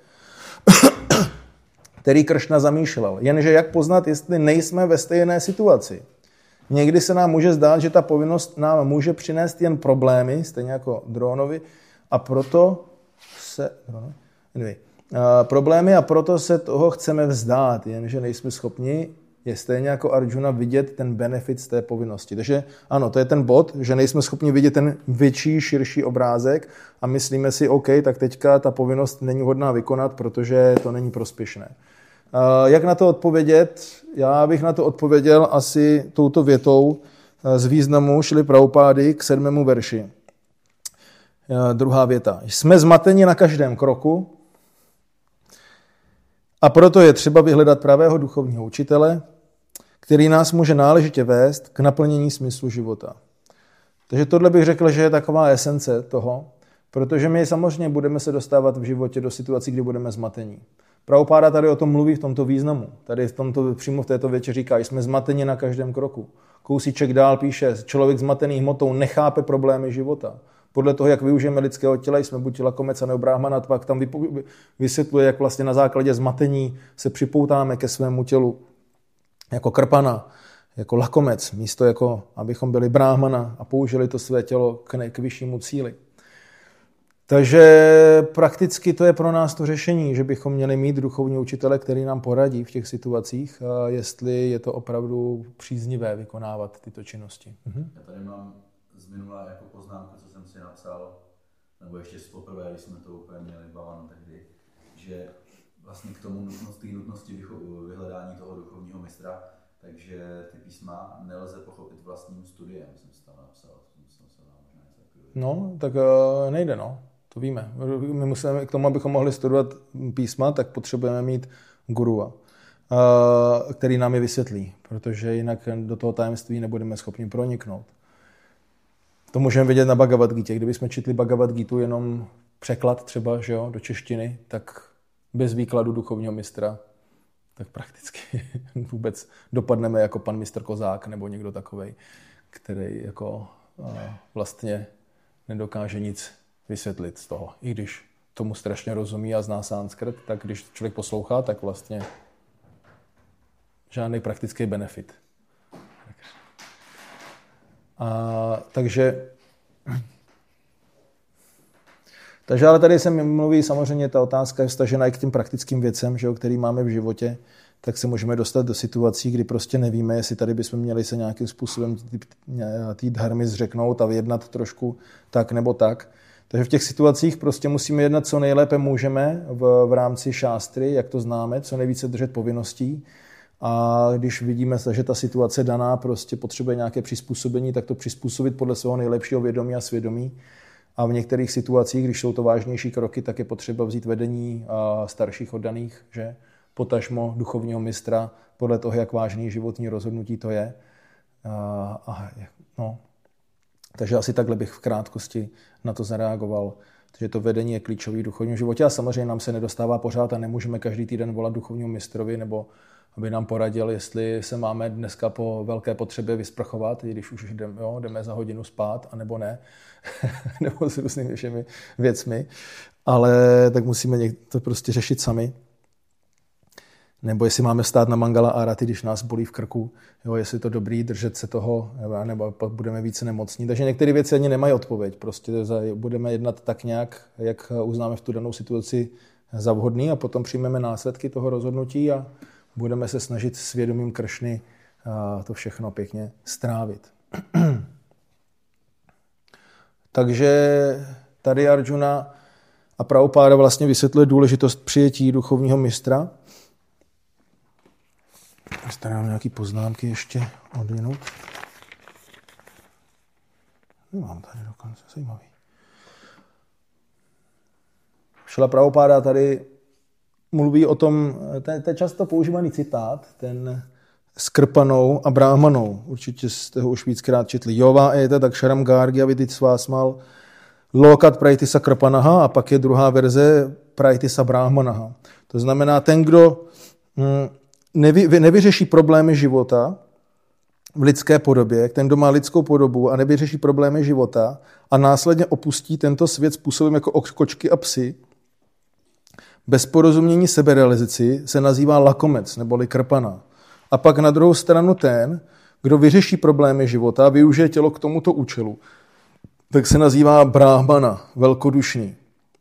Speaker 1: který Kršna zamýšlel. Jenže jak poznat, jestli nejsme ve stejné situaci? Někdy se nám může zdát, že ta povinnost nám může přinést jen problémy, stejně jako Dronovi, a proto se... Anyway, a problémy a proto se toho chceme vzdát, jenže nejsme schopni, je stejně jako Arjuna, vidět ten benefit z té povinnosti. Takže ano, to je ten bod, že nejsme schopni vidět ten větší, širší obrázek a myslíme si, OK, tak teďka ta povinnost není hodná vykonat, protože to není prospěšné. Jak na to odpovědět? Já bych na to odpověděl asi touto větou z významu Šrily Prabhupády k sedmému verši. Druhá věta. Jsme zmateni na každém kroku a proto je třeba vyhledat pravého duchovního učitele, který nás může náležitě vést k naplnění smyslu života. Takže tohle bych řekl, že je taková esence toho, protože my samozřejmě budeme se dostávat v životě do situací, kdy budeme zmatení. Prabhupáda tady o tom mluví v tomto významu. Tady v tomto, přímo v této větě říká, jsme zmateni na každém kroku. Kousíček dál píše, člověk zmatený hmotou nechápe problémy života. Podle toho, jak využijeme lidského těla, jsme buď lakomec a nebo bráhmana, pak tam vysvětluje, jak vlastně na základě zmatení se připoutáme ke svému tělu jako krpana, jako lakomec, místo jako, abychom byli bráhmana a použili to své tělo k, ne, k vyššímu cíli. Takže prakticky to je pro nás to řešení, že bychom měli mít duchovní učitele, který nám poradí v těch situacích, jestli je to opravdu příznivé vykonávat tyto činnosti. Mhm.
Speaker 2: Já tady mám z minulé jako poznámku, co jsem si napsal, nebo ještě z poprvé, když jsme to úplně měli bavano tehdy, že vlastně k tomu nutnosti, nutnosti vyhledání toho duchovního mistra, takže ty písma nelze pochopit vlastním studiem, jsem si tam napsal. Jsem se možná
Speaker 1: no, tak uh, nejde, no. To víme. My musíme, k tomu, abychom mohli studovat písma, tak potřebujeme mít gurua, který nám je vysvětlí, protože jinak do toho tajemství nebudeme schopni proniknout. To můžeme vidět na Bhagavad Gita. Kdybychom četli Bhagavad Gitu jenom překlad třeba, že jo, do češtiny, tak bez výkladu duchovního mistra, tak prakticky vůbec dopadneme jako pan mistr Kozák nebo někdo takovej, který jako vlastně nedokáže nic vysvětlit z toho. I když tomu strašně rozumí a zná sanskrt, tak když člověk poslouchá, tak vlastně žádný praktický benefit. A, takže, takže ale tady se mi mluví, samozřejmě ta otázka je vztažená i k těm praktickým věcem, že jo, který máme v životě, tak se můžeme dostat do situací, kdy prostě nevíme, jestli tady bychom měli se nějakým způsobem té dharmy zřeknout a vyjednat trošku tak nebo tak. Takže v těch situacích prostě musíme jednat, co nejlépe můžeme v, v rámci šástry, jak to známe, co nejvíce držet povinností. A když vidíme, že ta situace daná prostě potřebuje nějaké přizpůsobení, tak to přizpůsobit podle svého nejlepšího vědomí a svědomí. A v některých situacích, když jsou to vážnější kroky, tak je potřeba vzít vedení starších oddaných, že potažmo duchovního mistra, podle toho, jak vážný životní rozhodnutí to je. A, a, no. Takže asi takhle bych v krátkosti na to zareagoval. Takže to vedení je klíčový v duchovním životě a samozřejmě nám se nedostává pořád a nemůžeme každý týden volat duchovnímu mistrovi nebo aby nám poradil, jestli se máme dneska po velké potřebě vysprchovat, i když už jdeme, jo, jdeme za hodinu spát, anebo ne, nebo s různými všemi věcmi, ale tak musíme to prostě řešit sami. Nebo jestli máme stát na mangala arati, když nás bolí v krku, jo, jestli je to dobrý držet se toho, nebo pak budeme více nemocní. Takže některé věci ani nemají odpověď. Prostě budeme jednat tak nějak, jak uznáme v tu danou situaci za vhodný a potom přijmeme následky toho rozhodnutí a budeme se snažit svědomím Kršny to všechno pěkně strávit. Takže tady Arjuna a Prabhupáda vlastně vysvětluje důležitost přijetí duchovního mistra. Tady mám nějaké poznámky ještě odjinut. Nemám tady dokonce, zajímavý. Šla Prabhupáda tady mluví o tom, to je často používaný citát, ten s krpanou a bráhmanou. Určitě jste ho už víckrát četli. Jova ete tak šaram gárgya vidit svásmal lokat praitisa krpanaha a pak je druhá verze praitisa bráhmanaha. To znamená, ten, kdo nevy, nevyřeší problémy života v lidské podobě, ten, kdo má lidskou podobu a nevyřeší problémy života a následně opustí tento svět způsobem jako kočky a psy, bez porozumění seberealizaci se nazývá lakomec neboli krpana. A pak na druhou stranu ten, kdo vyřeší problémy života a využije tělo k tomuto účelu, tak se nazývá bráhmana, velkodušný.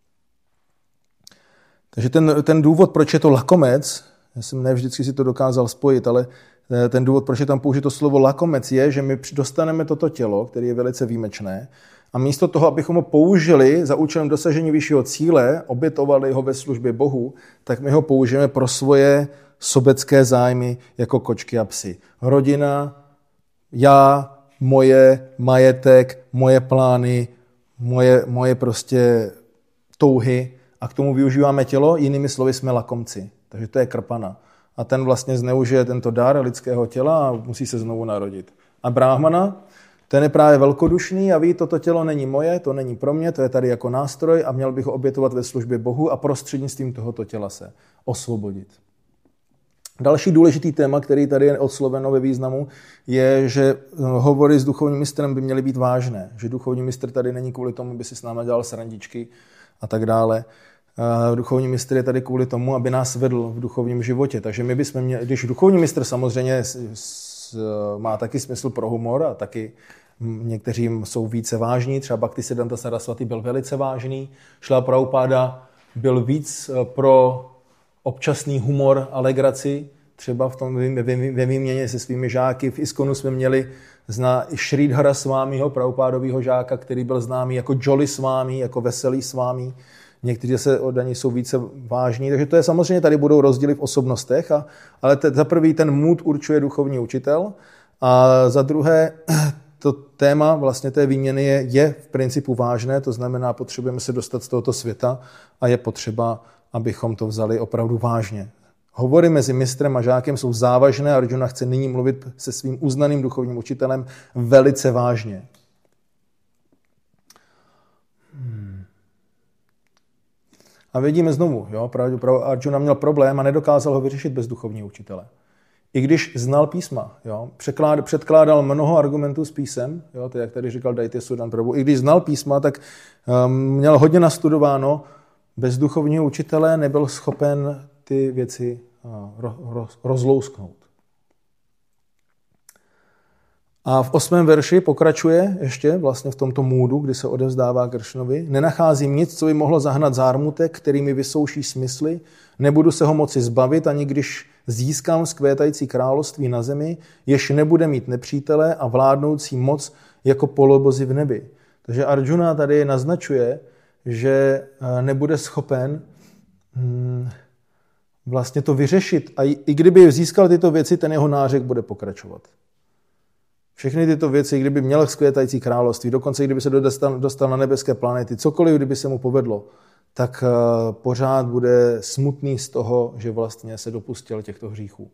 Speaker 1: Takže ten, ten důvod, proč je to lakomec, já jsem ne vždycky si to dokázal spojit, ale ten důvod, proč je tam použito slovo lakomec, je, že my dostaneme toto tělo, které je velice výjimečné, a místo toho, abychom ho použili za účelem dosažení vyššího cíle, obětovali ho ve službě Bohu, tak my ho použijeme pro svoje sobecké zájmy jako kočky a psy. Rodina, já, moje majetek, moje plány, moje, moje prostě touhy a k tomu využíváme tělo, jinými slovy jsme lakomci. Takže to je krpana. A ten vlastně zneužije tento dar lidského těla a musí se znovu narodit. A bráhmana, ten je právě velkodušný a ví, toto tělo není moje, to není pro mě, to je tady jako nástroj a měl bych ho obětovat ve službě Bohu a prostřednictvím tohoto těla se osvobodit. Další důležitý téma, který tady je odsloveno ve významu, je, že hovory s duchovním mistrem by měly být vážné. Že duchovní mistr tady není kvůli tomu, aby si s námi dělal srandičky a tak dále. Duchovní mistr je tady kvůli tomu, aby nás vedl v duchovním životě. Takže my bychom měli, když duchovní mistr samozřejmě má taky smysl pro humor a taky někteří jsou více vážní, třeba Bhaktisiddhanta Saraswati byl velice vážný, Šrila Prabhupáda byl víc pro občasný humor a legraci, třeba v tom ve výměně se svými žáky. V Iskonu jsme měli zná Šridhara Svámího, Prabhupádovýho žáka, který byl známý jako Jolly Svámí, jako veselý Svámí. Někteří se oddaní jsou více vážní, takže to je samozřejmě, tady budou rozdíly v osobnostech, a, ale te, za prvý ten mood určuje duchovní učitel a za druhé to téma vlastně té výměny je, je v principu vážné, to znamená, potřebujeme se dostat z tohoto světa a je potřeba, abychom to vzali opravdu vážně. Hovory mezi mistrem a žákem jsou závažné a Arjuna chce nyní mluvit se svým uznaným duchovním učitelem velice vážně. Hmm. A vidíme znovu, jo, Arjuna měl problém a nedokázal ho vyřešit bez duchovního učitele. I když znal písma, jo, překlád, předkládal mnoho argumentů z písem, jo, to jak tady říkal Daitya-Sudan Prabhu, i když znal písma, tak um, měl hodně nastudováno, bez duchovního učitele nebyl schopen ty věci uh, ro, ro, rozlousknout. A v osmém verši pokračuje ještě vlastně v tomto můdu, kdy se odevzdává Kršnovi. Nenacházím nic, co by mohlo zahnat zármutek, který mi vysouší smysly. Nebudu se ho moci zbavit, ani když získám vzkvétající království na zemi, jež nebude mít nepřítele a vládnoucí moc jako polobozy v nebi. Takže Arjuna tady naznačuje, že nebude schopen hmm, vlastně to vyřešit. A i kdyby získal tyto věci, ten jeho nářek bude pokračovat. Všechny tyto věci, kdyby měl vzkvétající království, dokonce kdyby se dostal, dostal na nebeské planety, cokoliv, kdyby se mu povedlo, tak pořád bude smutný z toho, že vlastně se dopustil těchto hříchů.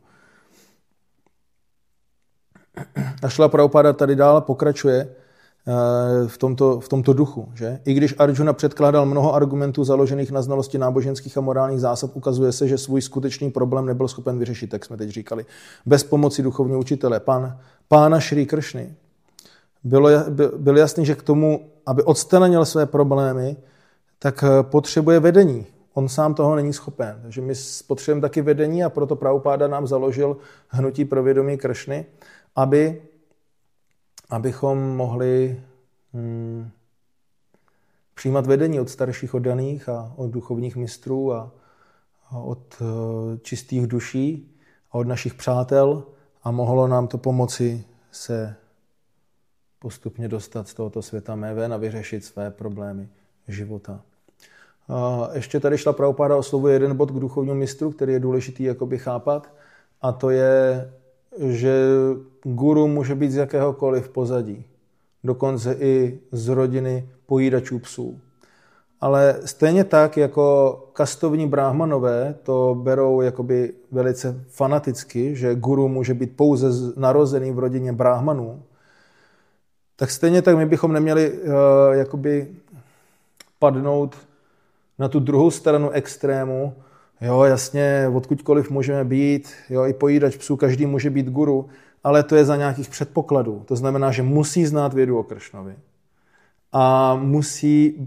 Speaker 1: A Šrila Prabhupáda tady dál pokračuje v tomto, v tomto duchu. Že? I když Arjuna předkládal mnoho argumentů založených na znalosti náboženských a morálních zásad, ukazuje se, že svůj skutečný problém nebyl schopen vyřešit, jak jsme teď říkali. Bez pomoci duchovního učitele, pán, pána Šrí Kršny. Bylo, bylo jasný, že k tomu, aby odstranil své problémy, tak potřebuje vedení. On sám toho není schopen. Takže my potřebujeme taky vedení a proto Prabhupáda nám založil hnutí pro vědomí Kršny, aby abychom mohli hmm, přijímat vedení od starších oddaných a od duchovních mistrů a, a od uh, čistých duší a od našich přátel a mohlo nám to pomoci se postupně dostat z tohoto světa ven a vyřešit své problémy života. A ještě tady Šrila Prabhupáda oslovuje jeden bod k duchovnímu mistru, který je důležitý jakoby chápat, a to je, že guru může být z jakéhokoliv pozadí. dokonce i z rodiny pojídačů psů. Ale stejně tak, jako kastovní bráhmanové to berou jakoby velice fanaticky, že guru může být pouze narozený v rodině bráhmanů, tak stejně tak my bychom neměli uh, jakoby padnout na tu druhou stranu extrému. Jo, jasně, odkudkoliv můžeme být, jo, i pojídač psů, každý může být guru, ale to je za nějakých předpokladů. To znamená, že musí znát vědu o Kršnovi a musí,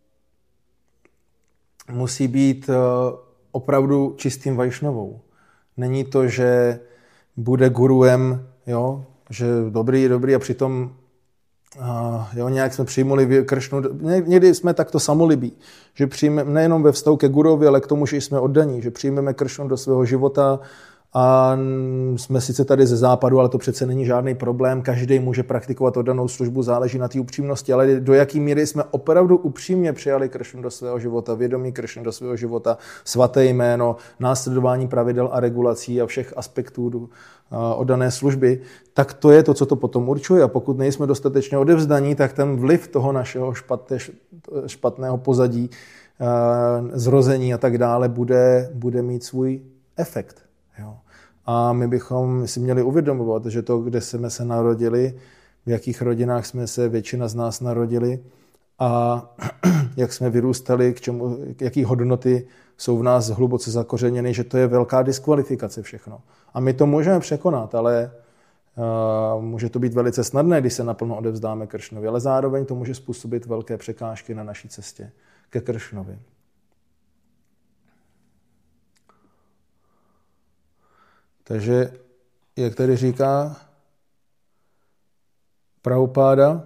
Speaker 1: musí být uh, opravdu čistým vajšnovou. Není to, že bude guruem, jo, že dobrý, dobrý a přitom a jo, nějak jsme přijmuli Kršnu, někdy jsme takto samolibí, že přijmeme nejenom ve vztahu ke gurovi, ale k tomu, že jsme oddaní, že přijmeme Kršnu do svého života a jsme sice tady ze západu, ale to přece není žádný problém, každý může praktikovat oddanou službu, záleží na té upřímnosti, ale do jaký míry jsme opravdu upřímně přijali Kršnu do svého života, vědomí Kršny do svého života, svaté jméno, následování pravidel a regulací a všech aspektů oddané služby, tak to je to, co to potom určuje. A pokud nejsme dostatečně odevzdaní, tak ten vliv toho našeho špatné, špatného pozadí, zrození a tak dále bude, bude mít svůj efekt. Jo. A my bychom si měli uvědomovat, že to, kde jsme se narodili, v jakých rodinách jsme se většina z nás narodili a jak jsme vyrůstali, k čemu, jaký hodnoty jsou v nás hluboce zakořeněny, že to je velká diskvalifikace všechno. A my to můžeme překonat, ale uh, může to být velice snadné, když se naplno odevzdáme Kršnovi, ale zároveň to může způsobit velké překážky na naší cestě ke Kršnovi. Takže, jak tady říká Prabhupáda,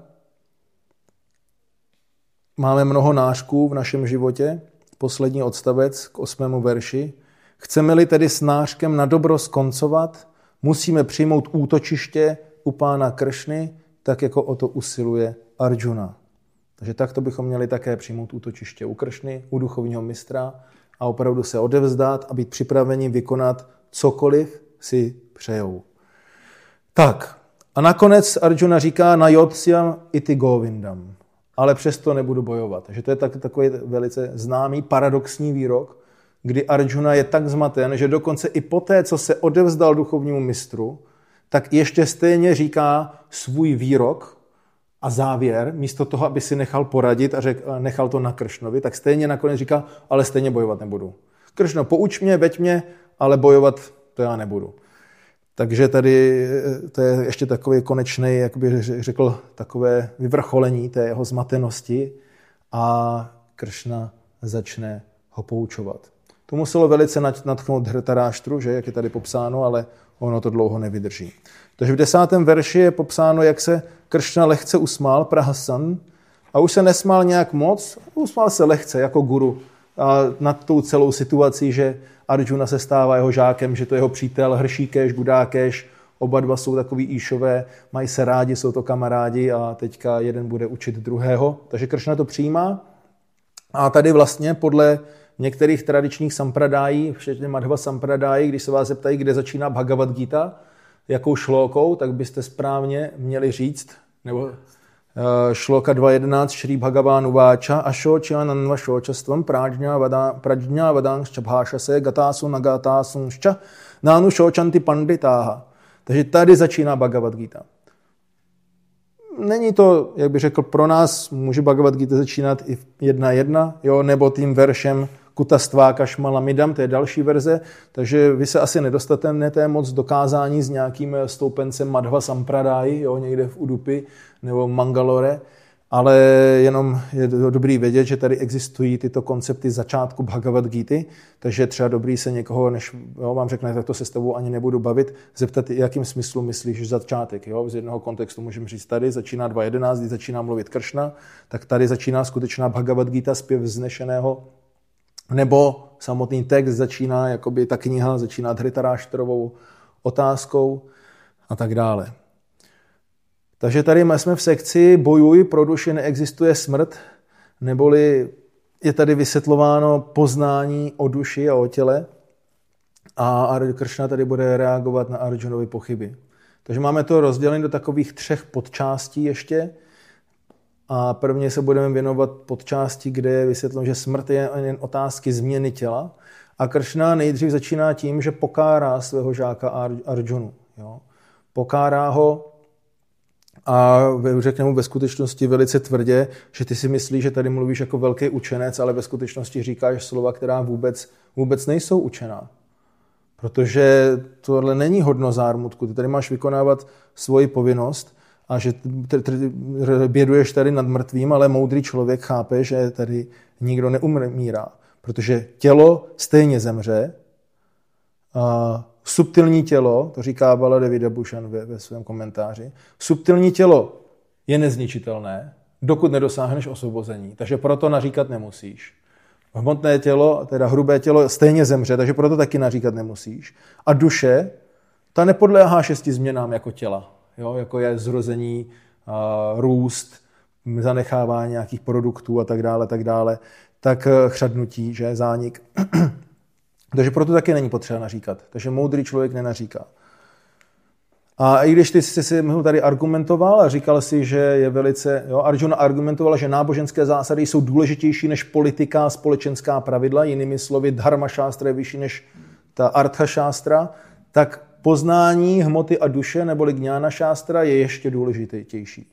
Speaker 1: máme mnoho nářků v našem životě, poslední odstavec k osmému verši. Chceme-li tedy s nářkem na dobro skoncovat, musíme přijmout útočiště u pána Kršny, tak jako o to usiluje Arjuna. Takže takto bychom měli také přijmout útočiště u Kršny, u duchovního mistra a opravdu se odevzdat a být připraveni vykonat cokoliv si přejou. Tak, a nakonec Arjuna říká na Jotsyam iti Govindam, ale přesto nebudu bojovat. Takže to je tak, takový velice známý paradoxní výrok, kdy Arjuna je tak zmaten, že dokonce i poté, co se odevzdal duchovnímu mistru, tak ještě stejně říká svůj výrok a závěr, místo toho, aby si nechal poradit a řek, nechal to na Kršnovi, tak stejně nakonec říká, ale stejně bojovat nebudu. Kršno, pouč mě, veď mě, ale bojovat to já nebudu. Takže tady to je ještě takový konečný, jak bych řekl, takové vyvrcholení té jeho zmatenosti a Kršna začne ho poučovat. To muselo velice natchnout Dhrtaráštru, že, jak je tady popsáno, ale ono to dlouho nevydrží. Takže v desátém verši je popsáno, jak se Kršna lehce usmál, prahasan, a už se nesmál nějak moc, usmál se lehce jako guru a nad tou celou situací, že Arjuna se stává jeho žákem, že to je jeho přítel Hršíkeš, Gudákeš, oba dva jsou takový Íšové, mají se rádi, jsou to kamarádi a teďka jeden bude učit druhého. Takže Kršna to přijímá a tady vlastně podle některých tradičních sampradájí, včetně Madhva sampradájí, když se vás zeptají, kde začíná Bhagavad Gita, jakou šlókou, tak byste správně měli říct, nebo uh, šloka dva jedenáct Šrí Bhagavan uváča ašočya nanva šočastvam prajñā vadanšča bhášase gatásu nagatásunšča nánu šočanti panditáha. Takže tady začíná Bhagavad Gita. Není to, jak bych řekl, pro nás může Bhagavad Gita začínat i jedna jedna, jo, nebo tím veršem Kutastváka šmalamidam, to je další verze, takže vy se asi nedostanete moc dokázání s nějakým stoupencem Madhva Sampradáji, jo, někde v Udupi nebo Mangalore, ale jenom je dobrý vědět, že tady existují tyto koncepty začátku Bhagavad Gity, takže třeba dobrý se někoho, než jo, vám řekne, tak to se s tebou ani nebudu bavit, zeptat, jakým smyslu myslíš začátek. Jo? Z jednoho kontextu můžeme říct, tady začíná dva jedenáct, kdy začíná mluvit Kršna, tak tady začíná skutečná Bhagavad Gita, zpěv vznešeného, nebo samotný text začíná, jakoby ta kniha začíná Dhrtaráštrovou otázkou a tak dále. Takže tady jsme v sekci bojuj, pro duši neexistuje smrt, neboli je tady vysvětlováno poznání o duši a o těle a Kršna tady bude reagovat na Arjunovy pochyby. Takže máme to rozdělené do takových třech podčástí ještě. A prvně se budeme věnovat podčásti, kde je vysvětleno, že smrt je jen otázky změny těla. A Kršna nejdřív začíná tím, že pokárá svého žáka Arjunu. Jo. Pokárá ho a řekne mu ve skutečnosti velice tvrdě, že ty si myslíš, že tady mluvíš jako velký učenec, ale ve skutečnosti říkáš slova, která vůbec, vůbec nejsou učená. Protože tohle není hodno zármutku. Ty tady máš vykonávat svoji povinnost a že běduješ tady nad mrtvým, ale moudrý člověk chápe, že tady nikdo neumírá. Protože tělo stejně zemře. A subtilní tělo, to říká Baladevi Dabushan ve, ve svém komentáři, subtilní tělo je nezničitelné, dokud nedosáhneš osvobození. Takže proto naříkat nemusíš. Hmotné tělo, teda hrubé tělo, stejně zemře, takže proto taky naříkat nemusíš. A duše, ta nepodléhá šesti změnám jako těla. Jo? Jako je zrození, uh, růst, zanechávání nějakých produktů a tak dále, tak dále. Tak chřadnutí, že, zánik. Takže proto taky není potřeba naříkat. Takže moudrý člověk nenaříká. A i když ty jsi si tady argumentoval a říkal si, že je velice... Jo, Arjuna argumentoval, že náboženské zásady jsou důležitější než politika a společenská pravidla, jinými slovy dharma šástra je vyšší než ta artha šástra, tak poznání hmoty a duše neboli gnjána šástra je ještě důležitější.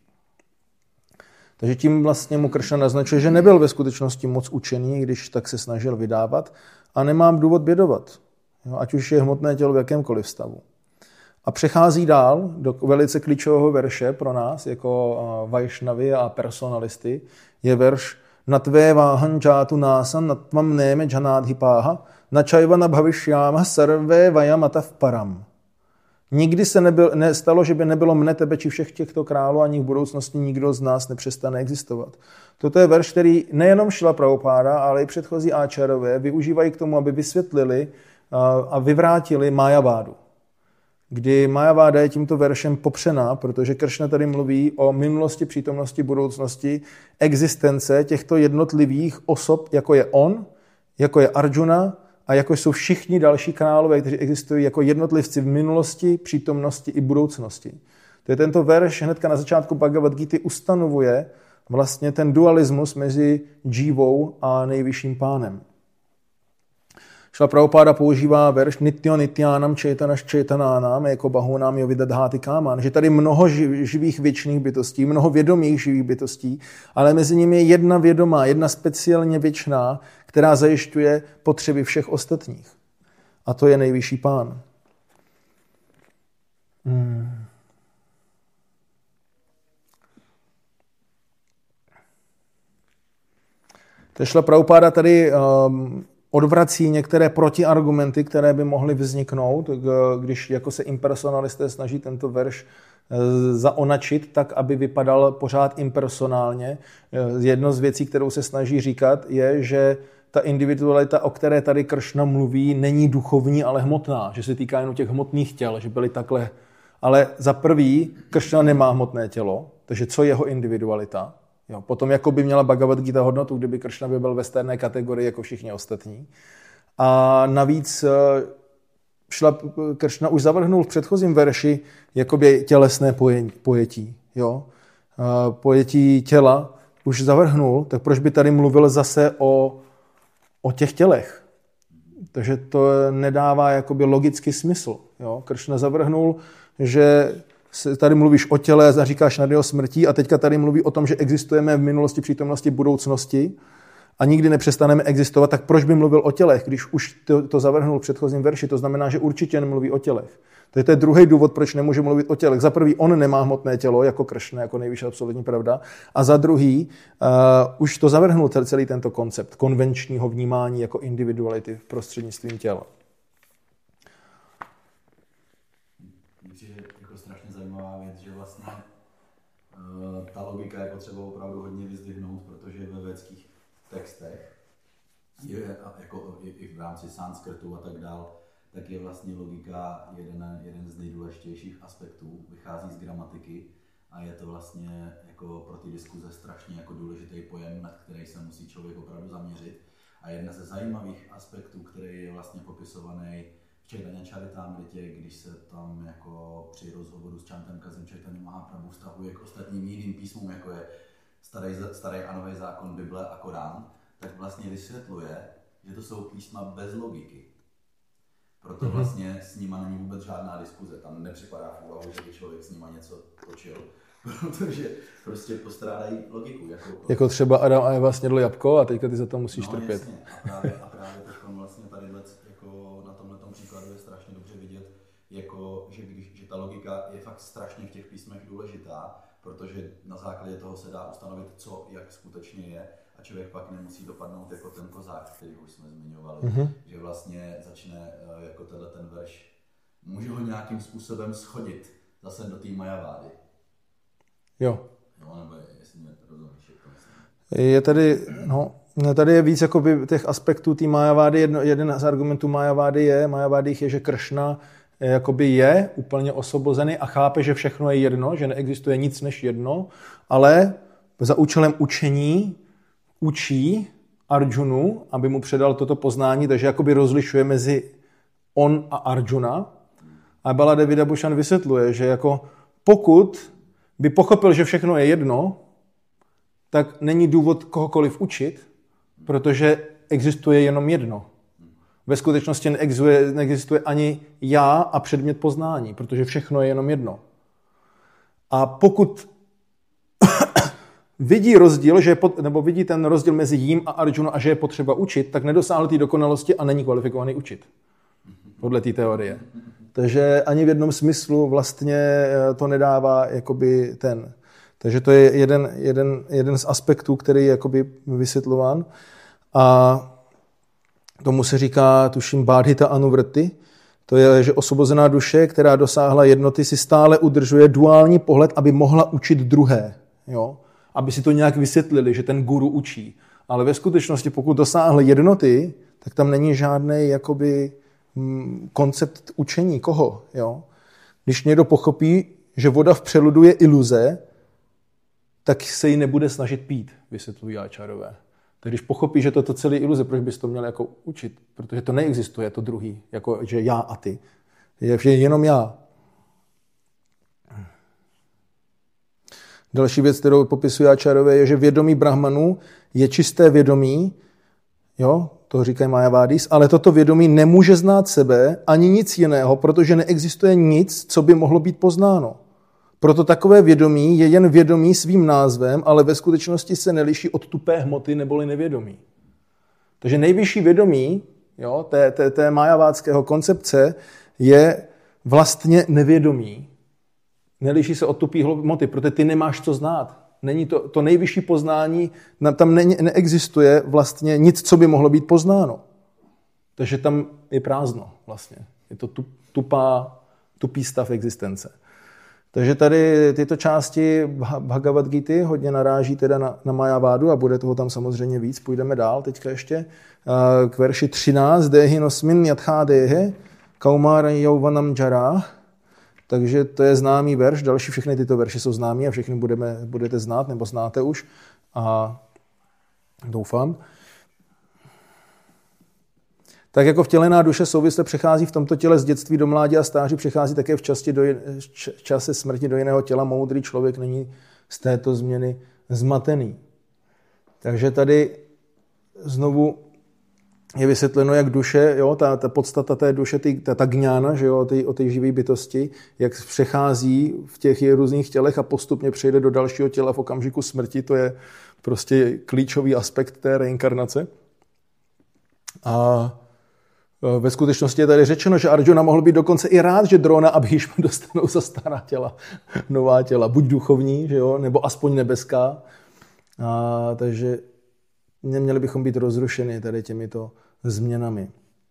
Speaker 1: Takže tím vlastně mu Kršna naznačuje, že nebyl ve skutečnosti moc učený, když tak se snažil vydávat a nemám důvod bědovat, jo, ať už je hmotné tělo v jakémkoliv stavu. A přechází dál do velice klíčového verše pro nás, jako Vajšnavy a personalisty, je verš na tvé váhan džátu násan, na tvam néme džanádhipáha, na čajva na bhavišjáma sarvé vajamatav param. Nikdy se nebyl, nestalo, že by nebylo mne, tebe či všech těchto králů, ani v budoucnosti nikdo z nás nepřestane existovat. Toto je verš, který nejenom Šrila Prabhupáda, ale i předchozí áčárové využívají k tomu, aby vysvětlili a vyvrátili Májavádu. Kdy Májaváda je tímto veršem popřená, protože Kršna tady mluví o minulosti, přítomnosti, budoucnosti, existence těchto jednotlivých osob, jako je on, jako je Arjuna, a jako jsou všichni další králové, kteří existují jako jednotlivci v minulosti, přítomnosti i budoucnosti. To je tento verš hnedka na začátku Bhagavad Gity ustanovuje vlastně ten dualismus mezi džívou a nejvyšším pánem. Šrila Prabhupáda používá verš Nityo Nityánam Čejtanaš Čejtanánam jako bahunám jo vidadháty káman, že tady mnoho živých věčných bytostí, mnoho vědomých živých bytostí, ale mezi nimi je jedna vědomá, jedna speciálně věčná, která zajišťuje potřeby všech ostatních. A to je nejvyšší pán. Hmm. Šrila Prabhupáda tady um, odvrací některé protiargumenty, které by mohly vzniknout, když jako se impersonalisté snaží tento verš zaonačit tak, aby vypadal pořád impersonálně. Jedno z věcí, kterou se snaží říkat, je, že ta individualita, o které tady Kršna mluví, není duchovní, ale hmotná, že se týká jen těch hmotných těl, že byly takhle. Ale za prvý, Kršna nemá hmotné tělo, takže co je jeho individualita? Jo, potom jako by měla Bhagavad Gita hodnotu, kdyby Kršna by byl ve stejné kategorii jako všichni ostatní. A navíc šla, Kršna už zavrhnul v předchozím verši jakoby tělesné pojetí. Jo? Pojetí těla už zavrhnul, tak proč by tady mluvil zase o, o těch tělech? Takže to nedává jakoby logický smysl. Jo? Kršna zavrhnul, že tady mluvíš o těle a říkáš nad jeho smrtí a teďka tady mluví o tom, že existujeme v minulosti, přítomnosti, budoucnosti a nikdy nepřestaneme existovat, tak proč by mluvil o tělech, když už to, to zavrhnul v předchozím verši? To znamená, že určitě nemluví o tělech. To je, to je druhý důvod, proč nemůže mluvit o tělech. Za prvý, on nemá hmotné tělo, jako Kršna, jako nejvyšší absolutní pravda. A za druhý, uh, už to zavrhnul celý tento koncept konvenčního vnímání jako individuality prostřednictvím těla.
Speaker 2: Ta logika je potřeba opravdu hodně vyzdvihnout, protože ve védských textech, je, jako i v rámci sanskrtu a tak dál, tak je vlastně logika jeden, jeden z nejdůležitějších aspektů, vychází z gramatiky a je to vlastně jako pro ty diskuze strašně jako důležitý pojem, na který se musí člověk opravdu zaměřit. A jedna ze zajímavých aspektů, který je vlastně popisovaný v Chaitanya Charitamritě, když se tam jako při rozhovoru s Chantam Kazem Chaitanya Mahaprabhu vztahuje k ostatním jiným písmům, jako je starý, starý a nový zákon Bible a Korán, tak vlastně vysvětluje, že to jsou písma bez logiky. Proto vlastně s nima není vůbec žádná diskuze. Tam nepřipadá v úvahu, že by člověk s nima něco točil, protože prostě postrádají logiku. Jako,
Speaker 1: jako třeba Adam a Eva snědli jabko a teďka ty za to musíš
Speaker 2: no, trpět. Jasně. A právě, a právě vlastně tady jako na tomhle příkladu je strašně dobře vidět, jako, že, když, že ta logika je fakt strašně v těch písmech důležitá, protože na základě toho se dá ustanovit, co jak skutečně je. A člověk pak nemusí dopadnout jako ten kozák, který už jsme zmiňovali, mm-hmm. že vlastně začne jako tenhle ten verš, může ho nějakým způsobem schodit zase do té majavády.
Speaker 1: Jo.
Speaker 2: No, nebo jestli mě rozumíš, jak to myslím.
Speaker 1: Je tady, no, tady je víc jakoby těch aspektů té majavády. Jedno, jeden z argumentů majavády je, majavády je, že Kršna jakoby je úplně osvobozený a chápe, že všechno je jedno, že neexistuje nic než jedno, ale za účelem učení učí Arjunu, aby mu předal toto poznání, takže jakoby rozlišuje mezi on a Arjuna. A Baladev Bhushan vysvětluje, že jako pokud by pochopil, že všechno je jedno, tak není důvod kohokoliv učit, protože existuje jenom jedno. Ve skutečnosti neexistuje, neexistuje ani já a předmět poznání, protože všechno je jenom jedno. A pokud vidí rozdíl, že je pot, nebo vidí ten rozdíl mezi jím a Arjuna a že je potřeba učit, tak nedosáhl té dokonalosti a není kvalifikovaný učit. Podle té teorie. Takže ani v jednom smyslu vlastně to nedává jakoby ten. Takže to je jeden, jeden, jeden z aspektů, který je jakoby vysvětlován. A tomu se říká, tuším, Bādhita Anuvrti. To je, že osvobozená duše, která dosáhla jednoty, si stále udržuje duální pohled, aby mohla učit druhé. Jo? Aby si to nějak vysvětlili, že ten guru učí. Ale ve skutečnosti, pokud dosáhl jednoty, tak tam není žádný jakoby koncept učení koho. Jo? Když někdo pochopí, že voda v přeludu je iluze, tak se ji nebude snažit pít, vysvětlují áčárové. Tak když pochopí, že to je to celé iluze, proč bys to měl jako učit? Protože to neexistuje, to druhý, jako že já a ty. Je jenom já. Další věc, kterou popisují áčárové, je, že vědomí brahmanů je čisté vědomí, jo, to říkají Mayavádis, ale toto vědomí nemůže znát sebe ani nic jiného, protože neexistuje nic, co by mohlo být poznáno. Proto takové vědomí je jen vědomí svým názvem, ale ve skutečnosti se neliší od tupé hmoty neboli nevědomí. Takže nejvyšší vědomí, jo, té, té, té mayavádského koncepce je vlastně nevědomí. Neliší se od tupé hmoty, protože ty nemáš co znát. Není to, to nejvyšší poznání, tam ne, neexistuje vlastně nic, co by mohlo být poznáno. Takže tam je prázdno vlastně. Je to tupá, tupý stav existence. Takže tady tyto části Bhagavad Gity hodně naráží teda na, na Majavádu a bude toho tam samozřejmě víc. Půjdeme dál teďka ještě k verši třináct. Dehi nosmin yatha dehe kaumara yauvanam jara. Takže to je známý verš. Další všechny tyto verše jsou známý a všechny budeme, budete znát nebo znáte už. A doufám. Tak jako vtělená duše souvisle přechází v tomto těle z dětství do mládí a stáří, přechází také v časti do, čase smrti do jiného těla. Moudrý člověk není z této změny zmatený. Takže tady znovu je vysvětleno, jak duše, jo, ta, ta podstata té duše, ty, ta, ta gňána, že jo, o té, o té živé bytosti, jak přechází v těch různých tělech a postupně přejde do dalšího těla v okamžiku smrti. To je prostě klíčový aspekt té reinkarnace. A ve skutečnosti je tady řečeno, že Arjuna mohl být dokonce i rád, že Drona a Bhishma dostanou za stará těla, nová těla, buď duchovní, že jo, nebo aspoň nebeská. A, takže neměli bychom být rozrušeni tady těmito změnami.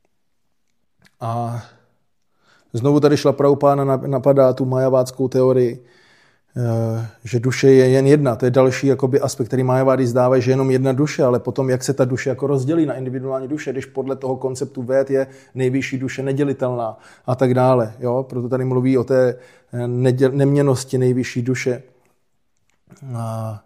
Speaker 1: A znovu tady šla Prabhupáda napadá tu majavádskou teorii, že duše je jen jedna. To je další jakoby aspekt, který Majavády zdávají, že je jenom jedna duše, ale potom, jak se ta duše jako rozdělí na individuální duše, když podle toho konceptu Véd je nejvyšší duše nedělitelná a tak dále. Jo? Proto tady mluví o té neděl, neměnnosti nejvyšší duše. A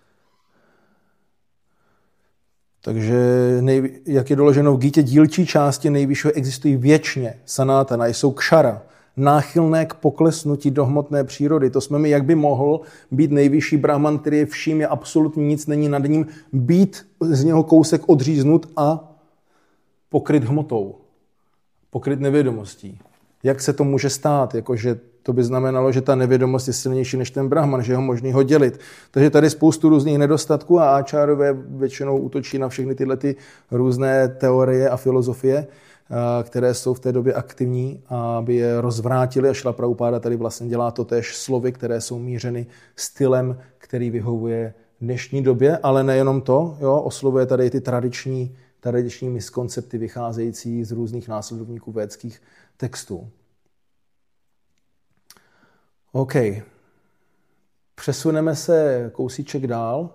Speaker 1: takže, nej, jak je doloženo v Gítě, dílčí části nejvyššího existují věčně, sanátana, jsou kšara. náchylné k poklesnutí do hmotné přírody. To jsme my, jak by mohl být nejvyšší brahman, který je vším, je absolutně nic, není nad ním, být z něho kousek odříznut a pokryt hmotou, pokryt nevědomostí. Jak se to může stát? Jakože to by znamenalo, že ta nevědomost je silnější než ten brahman, že ho možný ho dělit. Takže tady spoustu různých nedostatků a áčárové většinou útočí na všechny tyhle ty různé teorie a filozofie, které jsou v té době aktivní, aby je rozvrátili. A Šrila Prabhupáda tady vlastně dělá to též slovy, které jsou mířeny stylem, který vyhovuje dnešní době, ale nejenom to, jo, oslovuje tady ty tradiční, tradiční miskoncepty vycházející z různých následovníků védských textů. OK. Přesuneme se kousíček dál.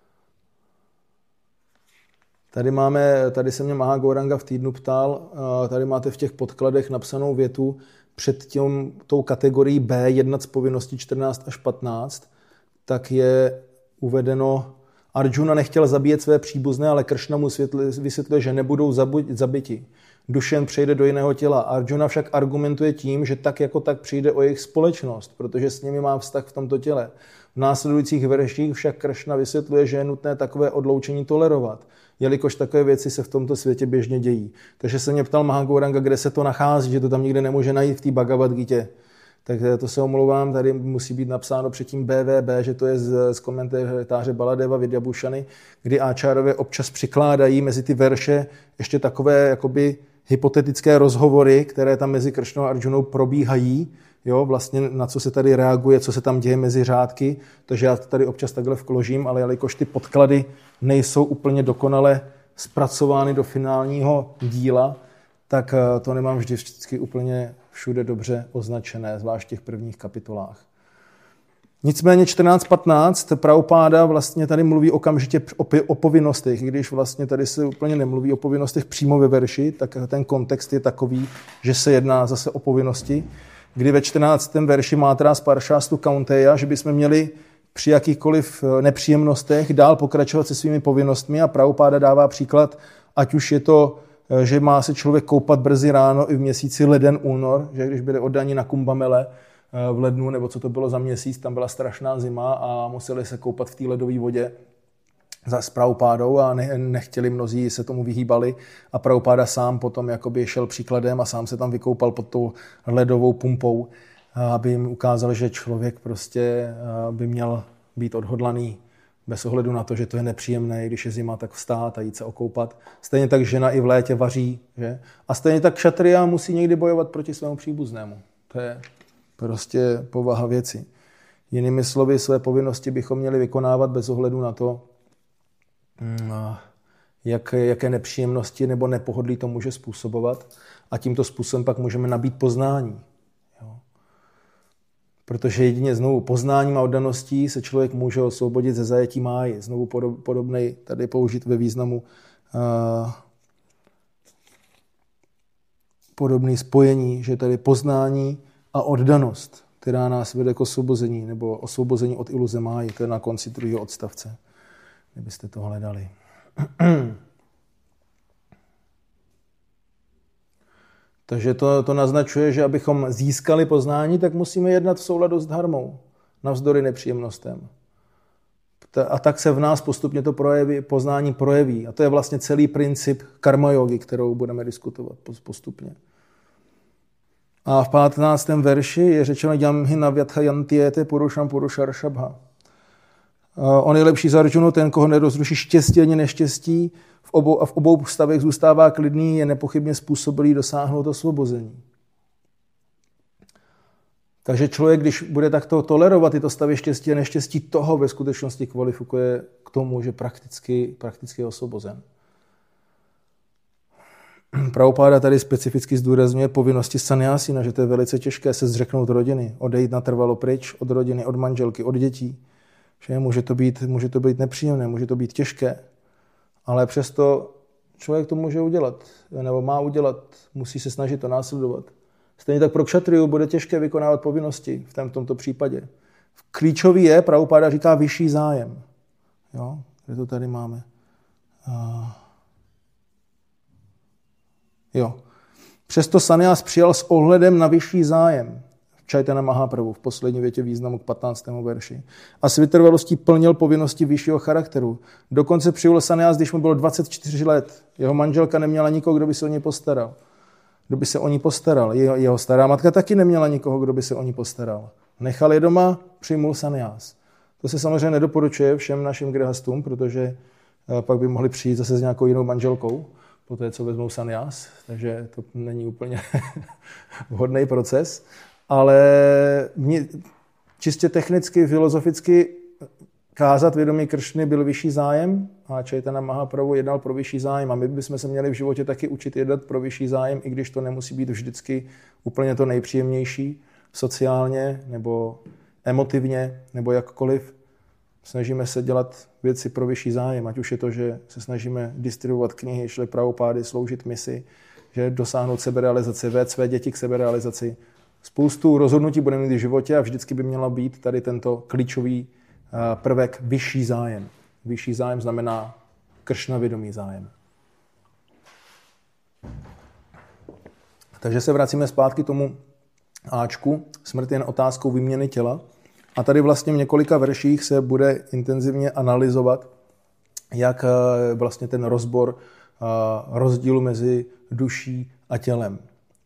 Speaker 1: Tady máme, tady se mě Mahá Gauranga v týdnu ptal, tady máte v těch podkladech napsanou větu před tím, tou kategorií B, jednat z povinností čtrnáct až patnáct, tak je uvedeno, Arjuna nechtěl zabíjet své příbuzné, ale Kršna mu vysvětluje, že nebudou zabiti. Dušen přejde do jiného těla. Arjuna však argumentuje tím, že tak jako tak přijde o jejich společnost, protože s nimi má vztah v tomto těle. V následujících verších však Kršna vysvětluje, že je nutné takové odloučení tolerovat, jelikož takové věci se v tomto světě běžně dějí. Takže se mě ptal Mahá Gauranga, kde se to nachází, že to tam nikde nemůže najít v té Bhagavad Gita. Tak to se omlouvám, tady musí být napsáno předtím B V B, že to je z, z komentáře Baladeva Vidyabhushany, kdy áčárové občas přikládají mezi ty verše ještě takové jakoby hypotetické rozhovory, které tam mezi Kršnou a Arjunou probíhají, jo, vlastně na co se tady reaguje, co se tam děje mezi řádky, takže já tady občas takhle vkložím, ale jelikož ty podklady nejsou úplně dokonale zpracovány do finálního díla, tak to nemám vždycky úplně všude dobře označené, zvlášť v těch prvních kapitolách. Nicméně čtrnáct patnáct Prabhupáda vlastně tady mluví okamžitě o povinnostech, když vlastně tady se úplně nemluví o povinnostech přímo ve verši, tak ten kontext je takový, že se jedná zase o povinnosti, kdy ve čtrnáctém verši Mátra z Paršástu Kaunteya, že bychom měli při jakýchkoliv nepříjemnostech dál pokračovat se svými povinnostmi a Prabhupáda dává příklad, ať už je to, že má se člověk koupat brzy ráno i v měsíci leden, únor, že když byli oddaní na Kumbamele v lednu, nebo co to bylo za měsíc, tam byla strašná zima a museli se koupat v té ledové vodě s Prabhupádou a ne, nechtěli, mnozí se tomu vyhýbali a Prabhupáda sám potom jakoby šel příkladem a sám se tam vykoupal pod tou ledovou pumpou, aby jim ukázal, že člověk prostě by měl být odhodlaný bez ohledu na to, že to je nepříjemné, když je zima, tak vstát a jít se okoupat. Stejně tak žena i v létě vaří, že? A stejně tak kšatriya musí někdy bojovat proti svému příbuznému. To je prostě povaha věci. Jinými slovy, své povinnosti bychom měli vykonávat bez ohledu na to, jak, jaké nepříjemnosti nebo nepohodlí to může způsobovat. A tímto způsobem pak můžeme nabít poznání. Jo. Protože jedině znovu poznáním a oddaností se člověk může osvobodit ze zajetí máji. Znovu podobnej tady použít ve významu uh, podobný spojení, že tady poznání a oddanost, která nás vede k osvobození, nebo osvobození od iluze máji. To je na konci druhého odstavce, kdybyste to hledali. Takže to, to naznačuje, že abychom získali poznání, tak musíme jednat v souladu s dharmou, navzdory nepříjemnostem. A tak se v nás postupně to projeví, poznání projeví. A to je vlastně celý princip karma jogy, kterou budeme diskutovat postupně. A v patnáctém verši je řečeno Yamhi navyathayantiete purusham purusharashabha. On je lepší za Arjunu, ten, koho nerozruší štěstí ani neštěstí, v obou, a v obou stavech zůstává klidný, je nepochybně způsobilý dosáhnout osvobození. Takže člověk, když bude takto tolerovat tyto stavy štěstí a neštěstí, toho ve skutečnosti kvalifikuje k tomu, že prakticky, prakticky je osvobozen. Prabhupáda tady specificky zdůrazňuje povinnosti sannyásina, že to je velice těžké se zřeknout rodiny, odejít natrvalo pryč od rodiny, od manželky, od dětí. Že může to být, může to být nepříjemné, může to být těžké, ale přesto člověk to může udělat, nebo má udělat, musí se snažit to následovat. Stejně tak pro kšatriu bude těžké vykonávat povinnosti v, tém, v tomto případě. Klíčový je, Prabhupáda říká, vyšší zájem. Jo? Kde to tady máme? Uh... Jo. Přesto Sannyás přijal s ohledem na vyšší zájem. Chaitanya Mahaprabhu v poslední větě významu k patnáctému verši. A s vytrvalostí plnil povinnosti vyššího charakteru. Dokonce přijal Sannyás, když mu bylo dvacet čtyři let. Jeho manželka neměla nikoho, kdo by se o ní postaral. Kdo by se o ní postaral. Jeho, jeho stará matka taky neměla nikoho, kdo by se o ní postaral. Nechal je doma, přijmul Sannyás. To se samozřejmě nedoporučuje všem našim grihastům, protože pak by mohli přijít zase s nějakou jinou manželkou, po té, co vezmou sannyás, takže to není úplně vhodný proces. Ale mě, čistě technicky, filozoficky kázat vědomí Kršny byl vyšší zájem a Chaitanya Mahaprabhu jednal pro vyšší zájem a my bychom se měli v životě taky učit jednat pro vyšší zájem, i když to nemusí být vždycky úplně to nejpříjemnější sociálně nebo emotivně nebo jakkoliv. Snažíme se dělat věci pro vyšší zájem, ať už je to, že se snažíme distribuovat knihy, šli Prabhupády, sloužit misi, že dosáhnout seberealizaci, vést své děti k seberealizaci. Spoustu rozhodnutí budeme mít v životě a vždycky by měla být tady tento klíčový prvek vyšší zájem. Vyšší zájem znamená kršnavědomý zájem. Takže se vracíme zpátky tomu Ačku. Smrt je jen otázkou výměny těla. A tady vlastně v několika verších se bude intenzivně analyzovat, jak vlastně ten rozbor rozdílu mezi duší a tělem.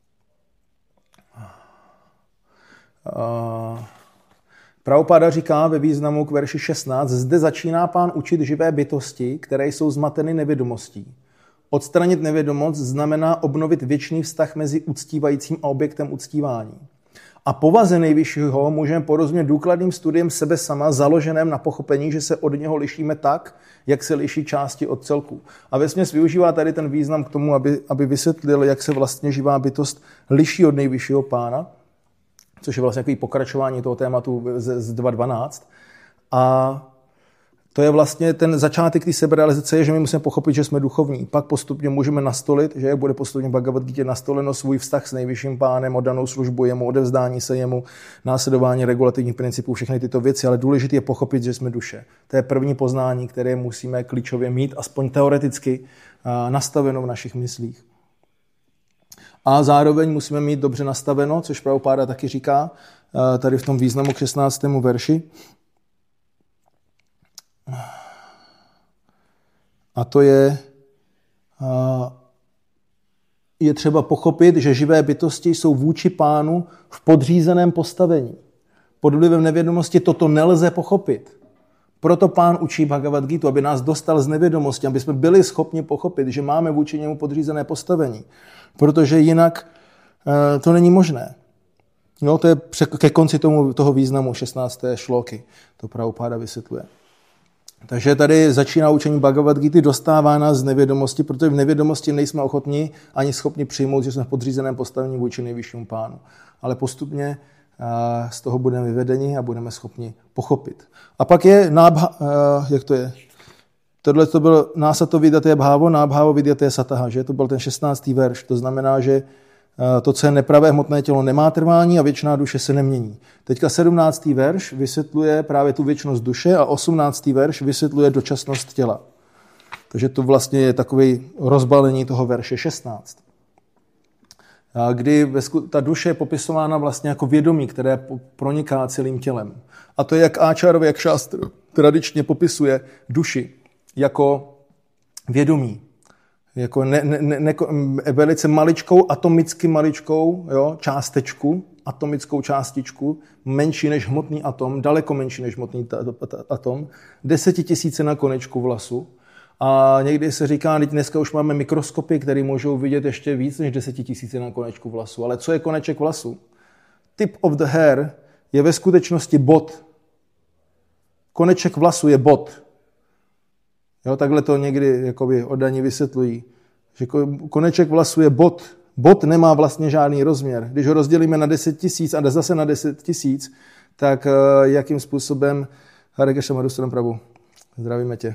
Speaker 1: Prabhupáda říká ve významu k verši šestnáct, zde začíná Pán učit živé bytosti, které jsou zmateny nevědomostí. Odstranit nevědomost znamená obnovit věčný vztah mezi uctívajícím a objektem uctívání. A povaze nejvyššího můžeme porozumět důkladným studiem sebe sama, založeném na pochopení, že se od něho lišíme tak, jak se liší části od celku. A vesměs využívá tady ten význam k tomu, aby, aby vysvětlil, jak se vlastně živá bytost liší od nejvyššího Pána, což je vlastně takový pokračování toho tématu z, z dva dvanáct. A to je vlastně ten začátek té seberealizace, je, že my musíme pochopit, že jsme duchovní. Pak postupně můžeme nastolit, že bude postupně v Bhagavad Gita nastoleno svůj vztah s nejvyšším Pánem, oddanou službu jemu, odevzdání se jemu, následování regulativních principů, všechny tyto věci, ale důležité je pochopit, že jsme duše. To je první poznání, které musíme klíčově mít, aspoň teoreticky nastaveno v našich myslích. A zároveň musíme mít dobře nastaveno, což Prabhupáda taky říká, tady v tom významu k šestnáctému verši. A to je, je třeba pochopit, že živé bytosti jsou vůči Pánu v podřízeném postavení. Pod vlivem nevědomosti toto nelze pochopit. Proto Pán učí Bhagavad Gita, aby nás dostal z nevědomosti, aby jsme byli schopni pochopit, že máme vůči němu podřízené postavení. Protože jinak to není možné. No, to je ke konci tomu, toho významu šestnácté šlóky. To Prabhupáda vysvětluje. Takže tady začíná učení Bhagavad Gita, dostává nás z nevědomosti, protože v nevědomosti nejsme ochotní ani schopni přijmout, že jsme v podřízeném postavení vůči nejvyššímu Pánu. Ale postupně z toho budeme vyvedeni a budeme schopni pochopit. A pak je nábha, jak to je? Tohle to bylo násato vidaté bhávo, nábhávo vidaté sataha, že? To byl ten šestnáctý verš. To znamená, že to, co je nepravé hmotné tělo, nemá trvání a věčná duše se nemění. Teďka sedmnáctý verš vysvětluje právě tu věčnost duše a osmnáctý verš vysvětluje dočasnost těla. Takže to vlastně je takový rozbalení toho verše šestnáct. Kdy ta duše je popisována vlastně jako vědomí, které proniká celým tělem. A to je, jak Áčárov, jak šástr tradičně popisuje duši jako vědomí. Jako ne, ne, ne, velice maličkou, atomicky maličkou, jo, částečku, atomickou částičku, menší než hmotný atom, daleko menší než hmotný ta, ta, ta, atom, desetitisíce na konečku vlasu. A někdy se říká, teď dneska už máme mikroskopy, které můžou vidět ještě víc než desetitisíce na konečku vlasu. Ale co je koneček vlasu? Tip of the hair je ve skutečnosti bod. Koneček vlasu je bod. Jo, takhle to někdy jakoby oddaní vysvětlují. Že koneček vlasu je bod. Bod nemá vlastně žádný rozměr. Když ho rozdělíme na deset tisíc a zase na deset tisíc, tak jakým způsobem... Hare Krishna Madhusudan Prabhu, zdravíme tě.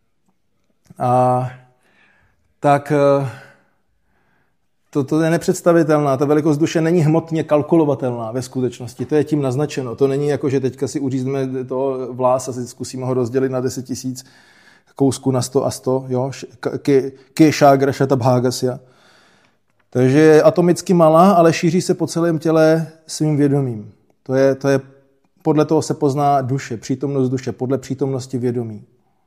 Speaker 1: A tak to, to je nepředstavitelná. Ta velikost duše není hmotně kalkulovatelná ve skutečnosti. To je tím naznačeno. To není jako, že teďka si uřízneme to vlás a si zkusíme ho rozdělit na deset tisíc kousku na sto a sto, jo, ke šágra šata bhágasya. Takže je atomicky malá, ale šíří se po celém těle svým vědomím. To je, to je, podle toho se pozná duše, přítomnost duše, podle přítomnosti vědomí.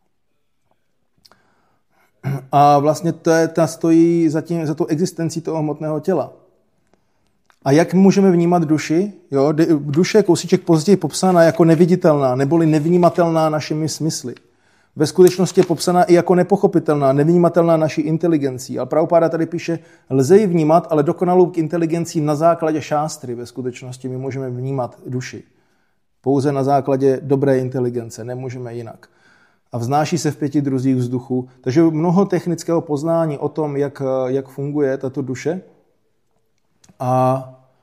Speaker 1: A vlastně to je, ta stojí za, tím, za tou existencí toho hmotného těla. A jak můžeme vnímat duši? Jo, duše je kousíček později popsána jako neviditelná, neboli nevnímatelná našimi smysly. Ve skutečnosti je popsaná i jako nepochopitelná, nevnímatelná naší inteligencí. Ale Prabhupáda tady píše, lze ji vnímat, ale dokonalou inteligencí na základě šástry. Ve skutečnosti my můžeme vnímat duši. Pouze na základě dobré inteligence, nemůžeme jinak. A vznáší se v pěti druzích vzduchu. Takže mnoho technického poznání o tom, jak, jak funguje tato duše. A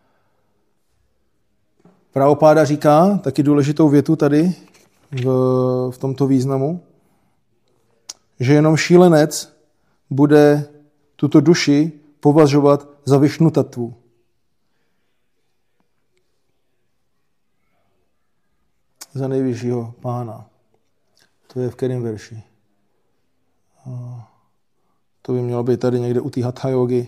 Speaker 1: Prabhupáda říká taky důležitou větu tady v, v tomto významu, že jenom šílenec bude tuto duši považovat za Višnu tattvu. Za nejvyššího pána. To je v kterém verši? To by mělo být tady někde u té Hatha yogy.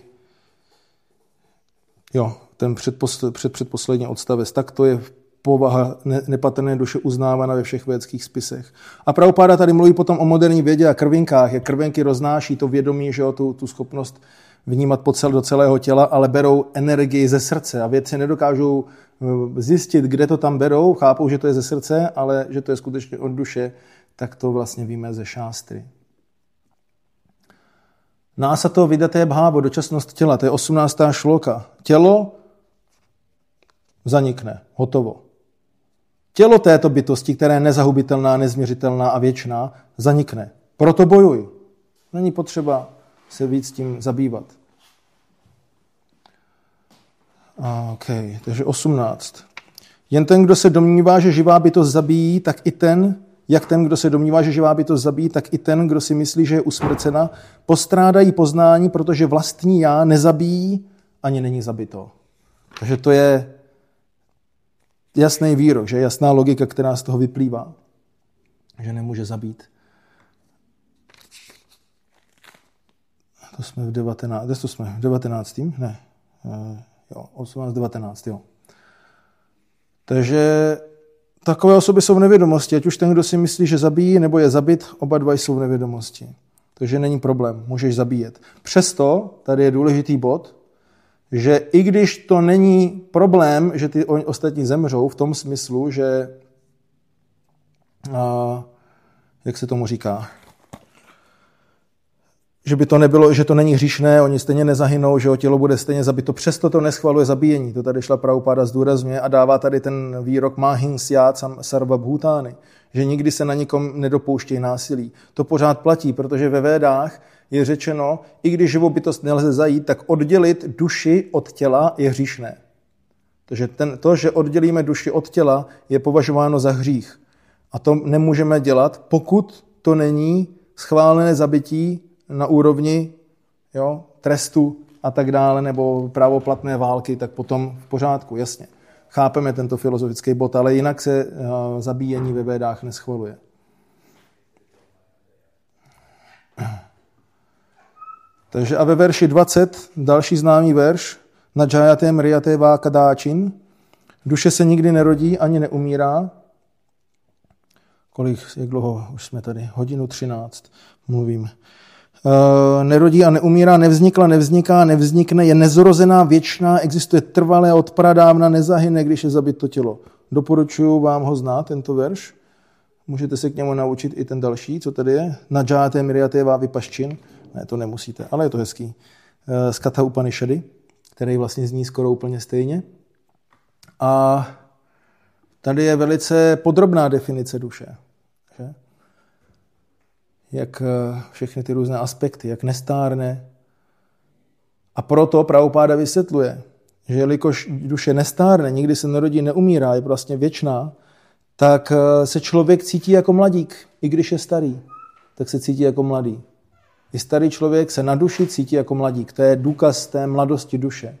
Speaker 1: Jo, ten předposl- před, předposlední odstavec. Tak to je povaha nepatrné duše uznávána ve všech védských spisech. A Prabhupáda tady mluví potom o moderní vědě a krvinkách, jak krvinky roznáší to vědomí, že jo, tu, tu schopnost vnímat po cel, do celého těla, ale berou energii ze srdce a vědci nedokážou zjistit, kde to tam berou, chápou, že to je ze srdce, ale že to je skutečně od duše, tak to vlastně víme ze šástry. Násato vidaté bhávo, dočasnost těla, to je osmnáctá šloka. Tělo zanikne, hotovo. Tělo této bytosti, která je nezahubitelná, nezměřitelná a věčná, zanikne. Proto bojuj. Není potřeba se víc tím zabývat. OK, takže osmnáct. Jen ten, kdo se domnívá, že živá bytost zabíjí, tak i ten, jak ten, kdo se domnívá, že živá bytost zabíjí, tak i ten, kdo si myslí, že je usmrcena, postrádají poznání, protože vlastní já nezabíjí, ani není zabito. Takže to je jasný výrok, že jasná logika, která z toho vyplývá, že nemůže zabít. To jsme v devatenáctém. Kde to jsme? V devatenáctém? Ne. E, jo, osmnáct, devatenáct, jo. Takže takové osoby jsou v nevědomosti. Ať už ten, kdo si myslí, že zabíjí, nebo je zabit, oba dva jsou v nevědomosti. Takže není problém, můžeš zabíjet. Přesto, tady je důležitý bod, že i když to není problém, že ty ostatní zemřou v tom smyslu, že, a, jak se tomu říká, že by to nebylo, že to není hříšné, oni stejně nezahynou, že o tělo bude stejně zabito. Přesto to neschvaluje zabíjení. To tady šla Prabhupáda zdůrazňuje a dává tady ten výrok Mahinsyat sarva bhutány, že nikdy se na nikom nedopouštějí násilí. To pořád platí, protože ve Védách je řečeno, i když živou bytost nelze zajít, tak oddělit duši od těla je hříšné. Takže ten, to, že oddělíme duši od těla, je považováno za hřích. A to nemůžeme dělat, pokud to není schválené zabití na úrovni, jo, trestu a tak dále, nebo právoplatné války, tak potom v pořádku, jasně. Chápeme tento filozofický bod, ale jinak se uh, zabíjení ve Védách neschvaluje. Takže a ve verši dvacet, další známý verš, na džajate mriyate va kadáčin, duše se nikdy nerodí ani neumírá. Kolik, jak dlouho už jsme tady? Hodinu třináct mluvím. Uh, nerodí a neumírá, nevznikla, nevzniká, nevznikne, je nezrozená, věčná, existuje trvalé, od pradávna, nezahyne, když je zabito tělo. Doporučuji vám ho znát, tento verš. Můžete se k němu naučit i ten další, co tady je. Nadžáte mriyate va vipaščin. Ne, to nemusíte, ale je to hezký. Uh, z Katha Upanishady, který vlastně zní skoro úplně stejně. A tady je velice podrobná definice duše. Že? Jak všechny ty různé aspekty, jak nestárne. A proto Prabhupáda vysvětluje, že jelikož duše nestárne, nikdy se nerodí, neumírá, je vlastně věčná, tak se člověk cítí jako mladík, i když je starý, tak se cítí jako mladý. I starý člověk se na duši cítí jako mladík. To je důkaz té mladosti duše.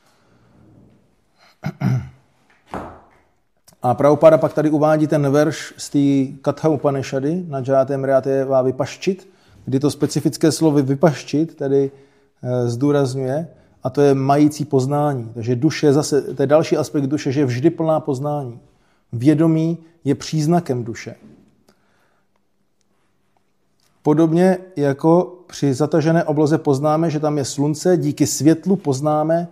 Speaker 1: A Prabhupáda pak tady uvádí ten verš z té Katha Upanishady, nadžáte mriyate va vipaščit, kdy to specifické slovo vipaščit tady zdůrazňuje a to je mající poznání. Takže duše zase, to je další aspekt duše, že je vždy plná poznání. Vědomí je příznakem duše. Podobně jako při zatažené obloze poznáme, že tam je slunce, díky světlu poznáme,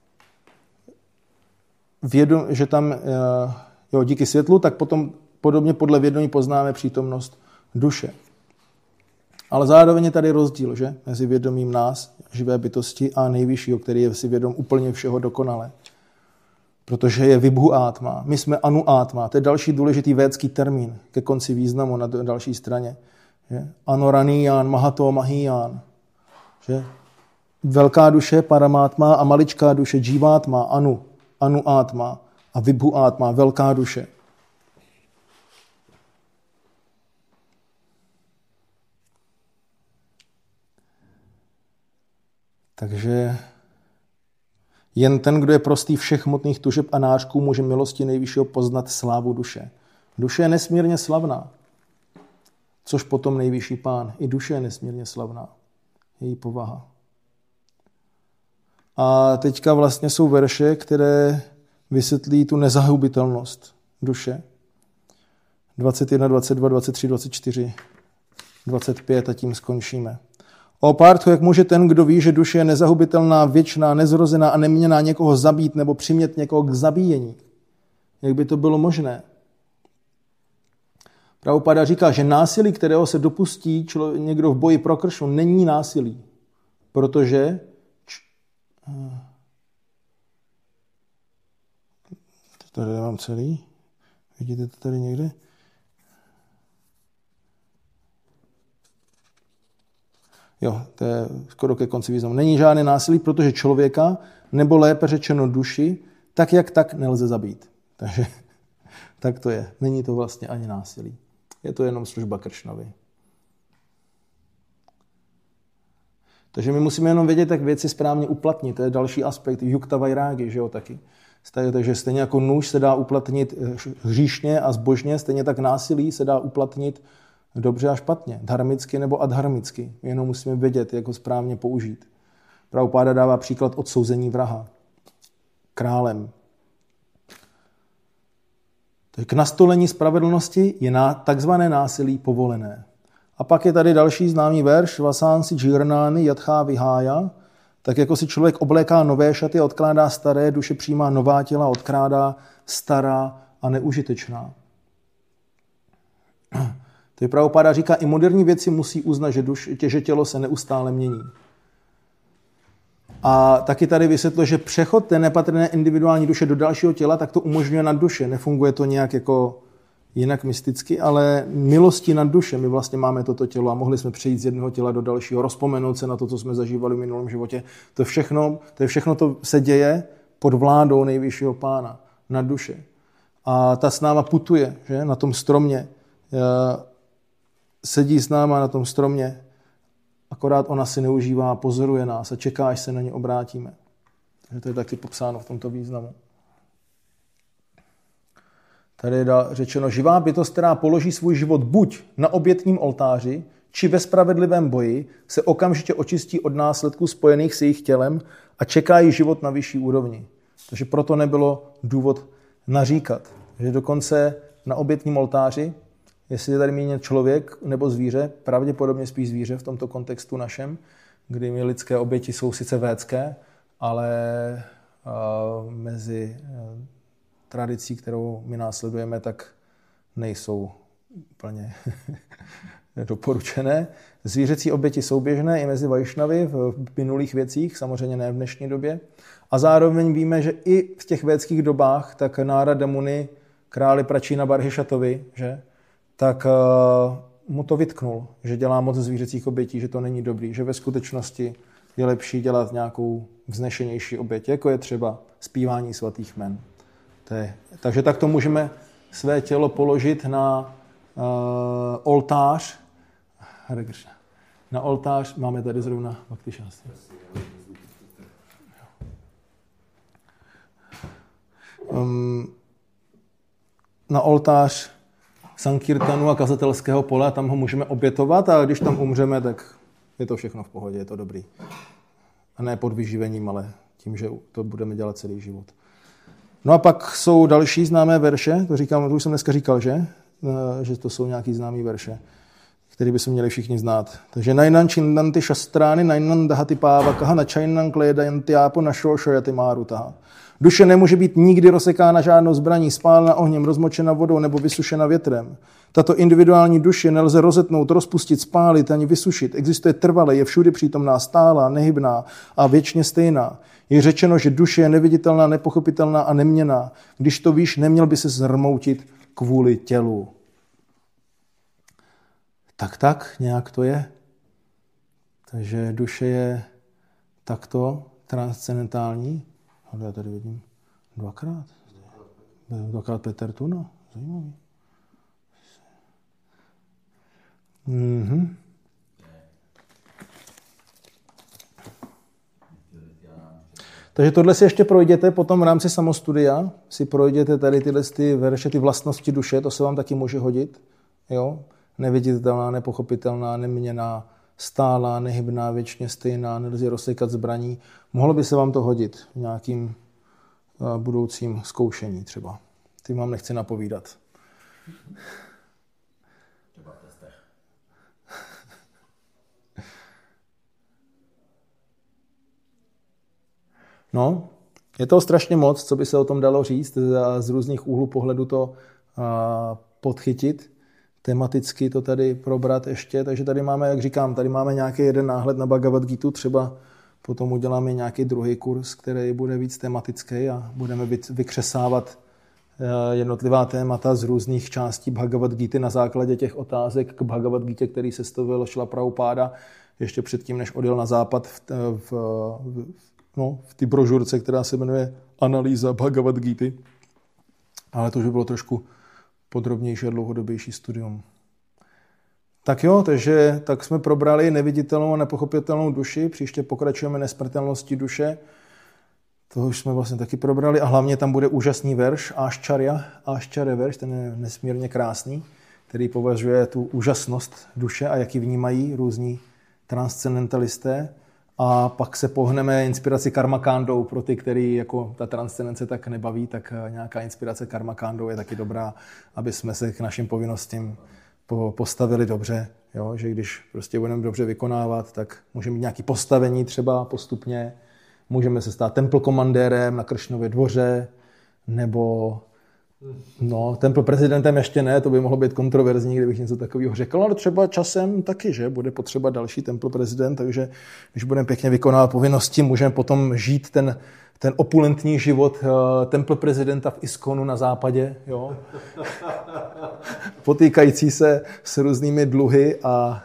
Speaker 1: vědom, že tam, jo, díky světlu, tak potom podobně podle vědomí poznáme přítomnost duše. Ale zároveň je tady rozdíl, že? Mezi vědomím nás, živé bytosti, a nejvyššího, který je si vědom úplně všeho dokonale. Protože je vibhu átma. My jsme anu átma. To je další důležitý védský termín ke konci významu na další straně. Že? Anoraniyán, mahato mahiyán. Že? Velká duše, paramátma, a maličká duše, džívátma, anu, anu átma a vibhu átma, velká duše. Takže jen ten, kdo je prostý všech hmotných tužeb a nářků, může milosti nejvyššího poznat slávu duše. Duše je nesmírně slavná, což potom nejvyšší pán. I duše je nesmírně slavná, její povaha. A teďka vlastně jsou verše, které vysvětlí tu nezahubitelnost duše. dvacet jedna, dvacet dva, dvacet tři, dvacet čtyři, dvacet pět a tím skončíme. O párthu, jak může ten, kdo ví, že duše je nezahubitelná, věčná, nezrozená a neměná někoho zabít nebo přimět někoho k zabíjení? Jak by to bylo možné? Prabhupada říká, že násilí, kterého se dopustí člo, někdo v boji pro Kršnu, není násilí. Protože č... tady mám celý. Vidíte to tady někde? Jo, to je skoro ke konci významu. Není žádné násilí, protože člověka, nebo lépe řečeno duši, tak jak tak nelze zabít. Takže tak to je. Není to vlastně ani násilí. Je to jenom služba Kršnovi. Takže my musíme jenom vědět, jak věci správně uplatnit. To je další aspekt yukta vairági, že jo, taky. Takže stejně jako nůž se dá uplatnit hříšně a zbožně, stejně tak násilí se dá uplatnit dobře a špatně, dharmicky nebo adharmicky. Jenom musíme vědět, jak ho správně použít. Prabhupáda dává příklad odsouzení vraha králem. K nastolení spravedlnosti je na takzvané násilí povolené. A pak je tady další známý verš Vasánsi džírnány jatchá vihája. Tak jako si člověk obléká nové šaty a odkládá staré, duše přijímá nová těla, odkládá stará a neužitečná. Tady Prabhupáda říká, i moderní věci musí uznat, že, duš, že tělo se neustále mění. A taky tady vysvětlo, že přechod té nepatrné individuální duše do dalšího těla, tak to umožňuje nad duše. Nefunguje to nějak jako jinak mysticky, ale milostí nad duše. My vlastně máme toto tělo a mohli jsme přejít z jednoho těla do dalšího, rozpomenout se na to, co jsme zažívali v minulém životě. To všechno, to je všechno to se děje pod vládou nejvyššího pána nad duše. A ta s náma putuje, že? Na tom stromě. Sedí s náma na tom stromě, akorát ona si neužívá, pozoruje nás a čeká, až se na ně obrátíme. Takže to je taky popsáno v tomto významu. Tady je řečeno, živá bytost, která položí svůj život buď na obětním oltáři, či ve spravedlivém boji, se okamžitě očistí od následků spojených s jejich tělem a čeká jí život na vyšší úrovni. Takže proto nebylo důvod naříkat. Že dokonce na obětním oltáři, jestli je tady míněn člověk nebo zvíře, pravděpodobně spíš zvíře v tomto kontextu našem, kdy my lidské oběti jsou sice védské, ale uh, mezi uh, tradicí, kterou my následujeme, tak nejsou úplně doporučené. Zvířecí oběti jsou běžné i mezi vajšnavy v minulých věcích, samozřejmě ne v dnešní době. A zároveň víme, že i v těch védských dobách, tak Nárada Muni, králi Pračína Barhišatovi, že, tak uh, mu to vytknul, že dělá moc zvířecích obětí, že to není dobrý, že ve skutečnosti je lepší dělat nějakou vznešenější oběť, jako je třeba zpívání svatých jmen. To je, takže takto můžeme své tělo položit na uh, oltář. Na oltář máme tady zrovna Bhakti Šástry. Um, na oltář Sankirtanu a kazatelského pole, tam ho můžeme obětovat a když tam umřeme, tak je to všechno v pohodě, je to dobrý. A ne pod vyživením, ale tím, že to budeme dělat celý život. No a pak jsou další známé verše, to říkám, to už jsem dneska říkal, že? Že to jsou nějaký známý verše, který by se měli všichni znát. Takže najnan čindanty šastrány, najnan dahati pávakaha, načajnan kledajantiápo našošojati márutaha. Duše nemůže být nikdy rozsekána žádnou zbraní, spálena ohněm, rozmočena vodou nebo vysušena větrem. Tato individuální duše nelze rozetnout, rozpustit, spálit ani vysušit. Existuje trvale, je všudy přítomná, stálá, nehybná a věčně stejná. Je řečeno, že duše je neviditelná, nepochopitelná a neměnná. Když to víš, neměl by se zhrmoutit kvůli tělu. Tak tak, nějak to je. Takže duše je takto transcendentální. Ale já tady vidím dvakrát. Dvakrát Petr Tuna. Zajímavý. Mhm. Takže tohle si ještě projděte, potom v rámci samostudia si projděte tady tyhle ty verše, ty vlastnosti duše, to se vám taky může hodit. Jo? Neviditelná, nepochopitelná, neměnná, stálá, nehybná, věčně stejná, nelze rozsekat zbraní. Mohlo by se vám to hodit v nějakým budoucím zkoušení třeba. Tím vám nechci napovídat.
Speaker 2: Třeba v testech.
Speaker 1: No, je toho strašně moc, co by se o tom dalo říct, a z různých úhlů pohledu to podchytit, tematicky to tady probrat ještě, takže tady máme, jak říkám, tady máme nějaký jeden náhled na Bhagavad Gita, třeba potom uděláme nějaký druhý kurz, který bude víc tematický a budeme vykřesávat jednotlivá témata z různých částí Bhagavad Gity na základě těch otázek k Bhagavad Gitě, který sestavil Šrila Prabhupáda ještě předtím, než odjel na západ v, v, v, no, v té brožurce, která se jmenuje Analýza Bhagavad Gity. Ale to už by bylo trošku podrobnější a dlouhodobější studium. Tak jo, takže tak jsme probrali neviditelnou a nepochopitelnou duši, příště pokračujeme nesmrtelnosti duše, to už jsme vlastně taky probrali a hlavně tam bude úžasný verš, Aščarja, Aščarja verš, ten je nesmírně krásný, který považuje tu úžasnost duše a jak ji vnímají různí transcendentalisté. A pak se pohneme inspiraci karmakandou pro ty, který jako ta transcendence tak nebaví, tak nějaká inspirace karmakandou je taky dobrá, aby jsme se k našim povinnostem postavili dobře. Jo? Že když prostě budeme dobře vykonávat, tak můžeme mít nějaké postavení třeba postupně, můžeme se stát temple komandérem na Kršnově dvoře, nebo no, temple prezidentem ještě ne, to by mohlo být kontroverzní, kdybych něco takového řekl, ale třeba časem taky, že bude potřeba další temple prezident, takže když budeme pěkně vykonávat povinnosti, můžeme potom žít ten, ten opulentní život uh, temple prezidenta v Iskonu na západě, jo? Potýkající se s různými dluhy a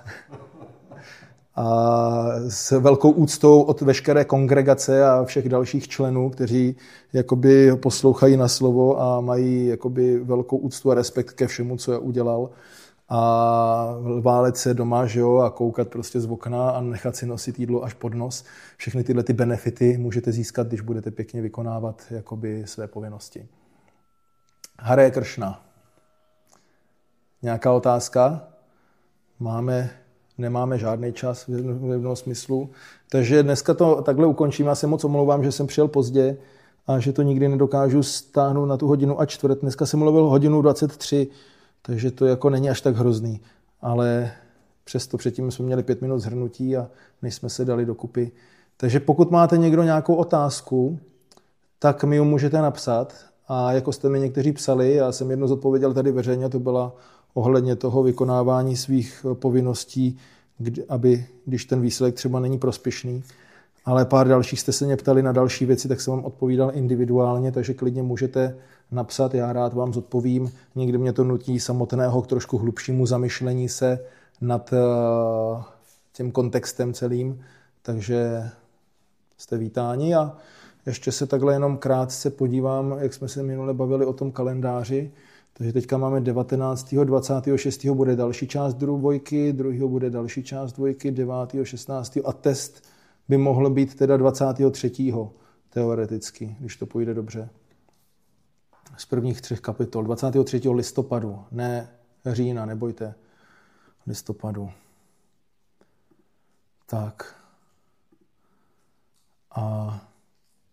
Speaker 1: a s velkou úctou od veškeré kongregace a všech dalších členů, kteří jakoby poslouchají na slovo a mají jakoby velkou úctu a respekt ke všemu, co je udělal. A válet se doma, že jo, a koukat prostě z okna a nechat si nosit jídlo až pod nos. Všechny tyhle ty benefity můžete získat, když budete pěkně vykonávat jakoby své povinnosti. Hare Kršna. Nějaká otázka? Máme... Nemáme žádný čas v jednom smyslu. Takže dneska to takhle ukončím. Já se moc omlouvám, že jsem přijel pozdě a že to nikdy nedokážu stáhnout na tu hodinu a čtvrt. Dneska jsem mluvil hodinu dvacet tři, takže to jako není až tak hrozný. Ale přesto předtím jsme měli pět minut shrnutí a než jsme se dali dokupy. Takže pokud máte někdo nějakou otázku, tak mi ji můžete napsat. A jako jste mi někteří psali, já jsem jednou zodpověděl tady veřejně, to byla ohledně toho vykonávání svých povinností, aby, když ten výsledek třeba není prospěšný. Ale pár dalších jste se mě ptali na další věci, tak jsem vám odpovídal individuálně, takže klidně můžete napsat, já rád vám zodpovím. Někdy mě to nutí samotného k trošku hlubšímu zamyšlení se nad tím kontextem celým, takže jste vítáni. A ještě se takhle jenom krátce podívám, jak jsme se minule bavili o tom kalendáři. Takže teďka máme devatenáctého dvacátého šestého bude další část dvojky, druhého bude další část dvojky, devátého šestnáctého a test by mohl být teda dvacátého třetího teoreticky, když to půjde dobře. Z prvních třech kapitol. dvacátého třetího listopadu, ne října, nebojte. Listopadu. Tak. A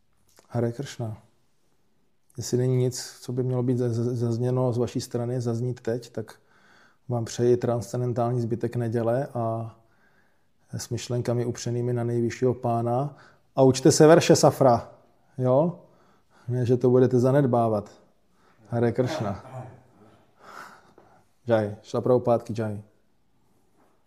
Speaker 1: Hare Krishna. Jestli není nic, co by mělo být zazněno z vaší strany, zaznít teď, tak vám přeji transcendentální zbytek neděle a s myšlenkami upřenými na nejvyššího pána. A učte se verše Safra, jo? Ne, že to budete zanedbávat. Hare Krishna. Jai. Šla Prabhupád ki jai.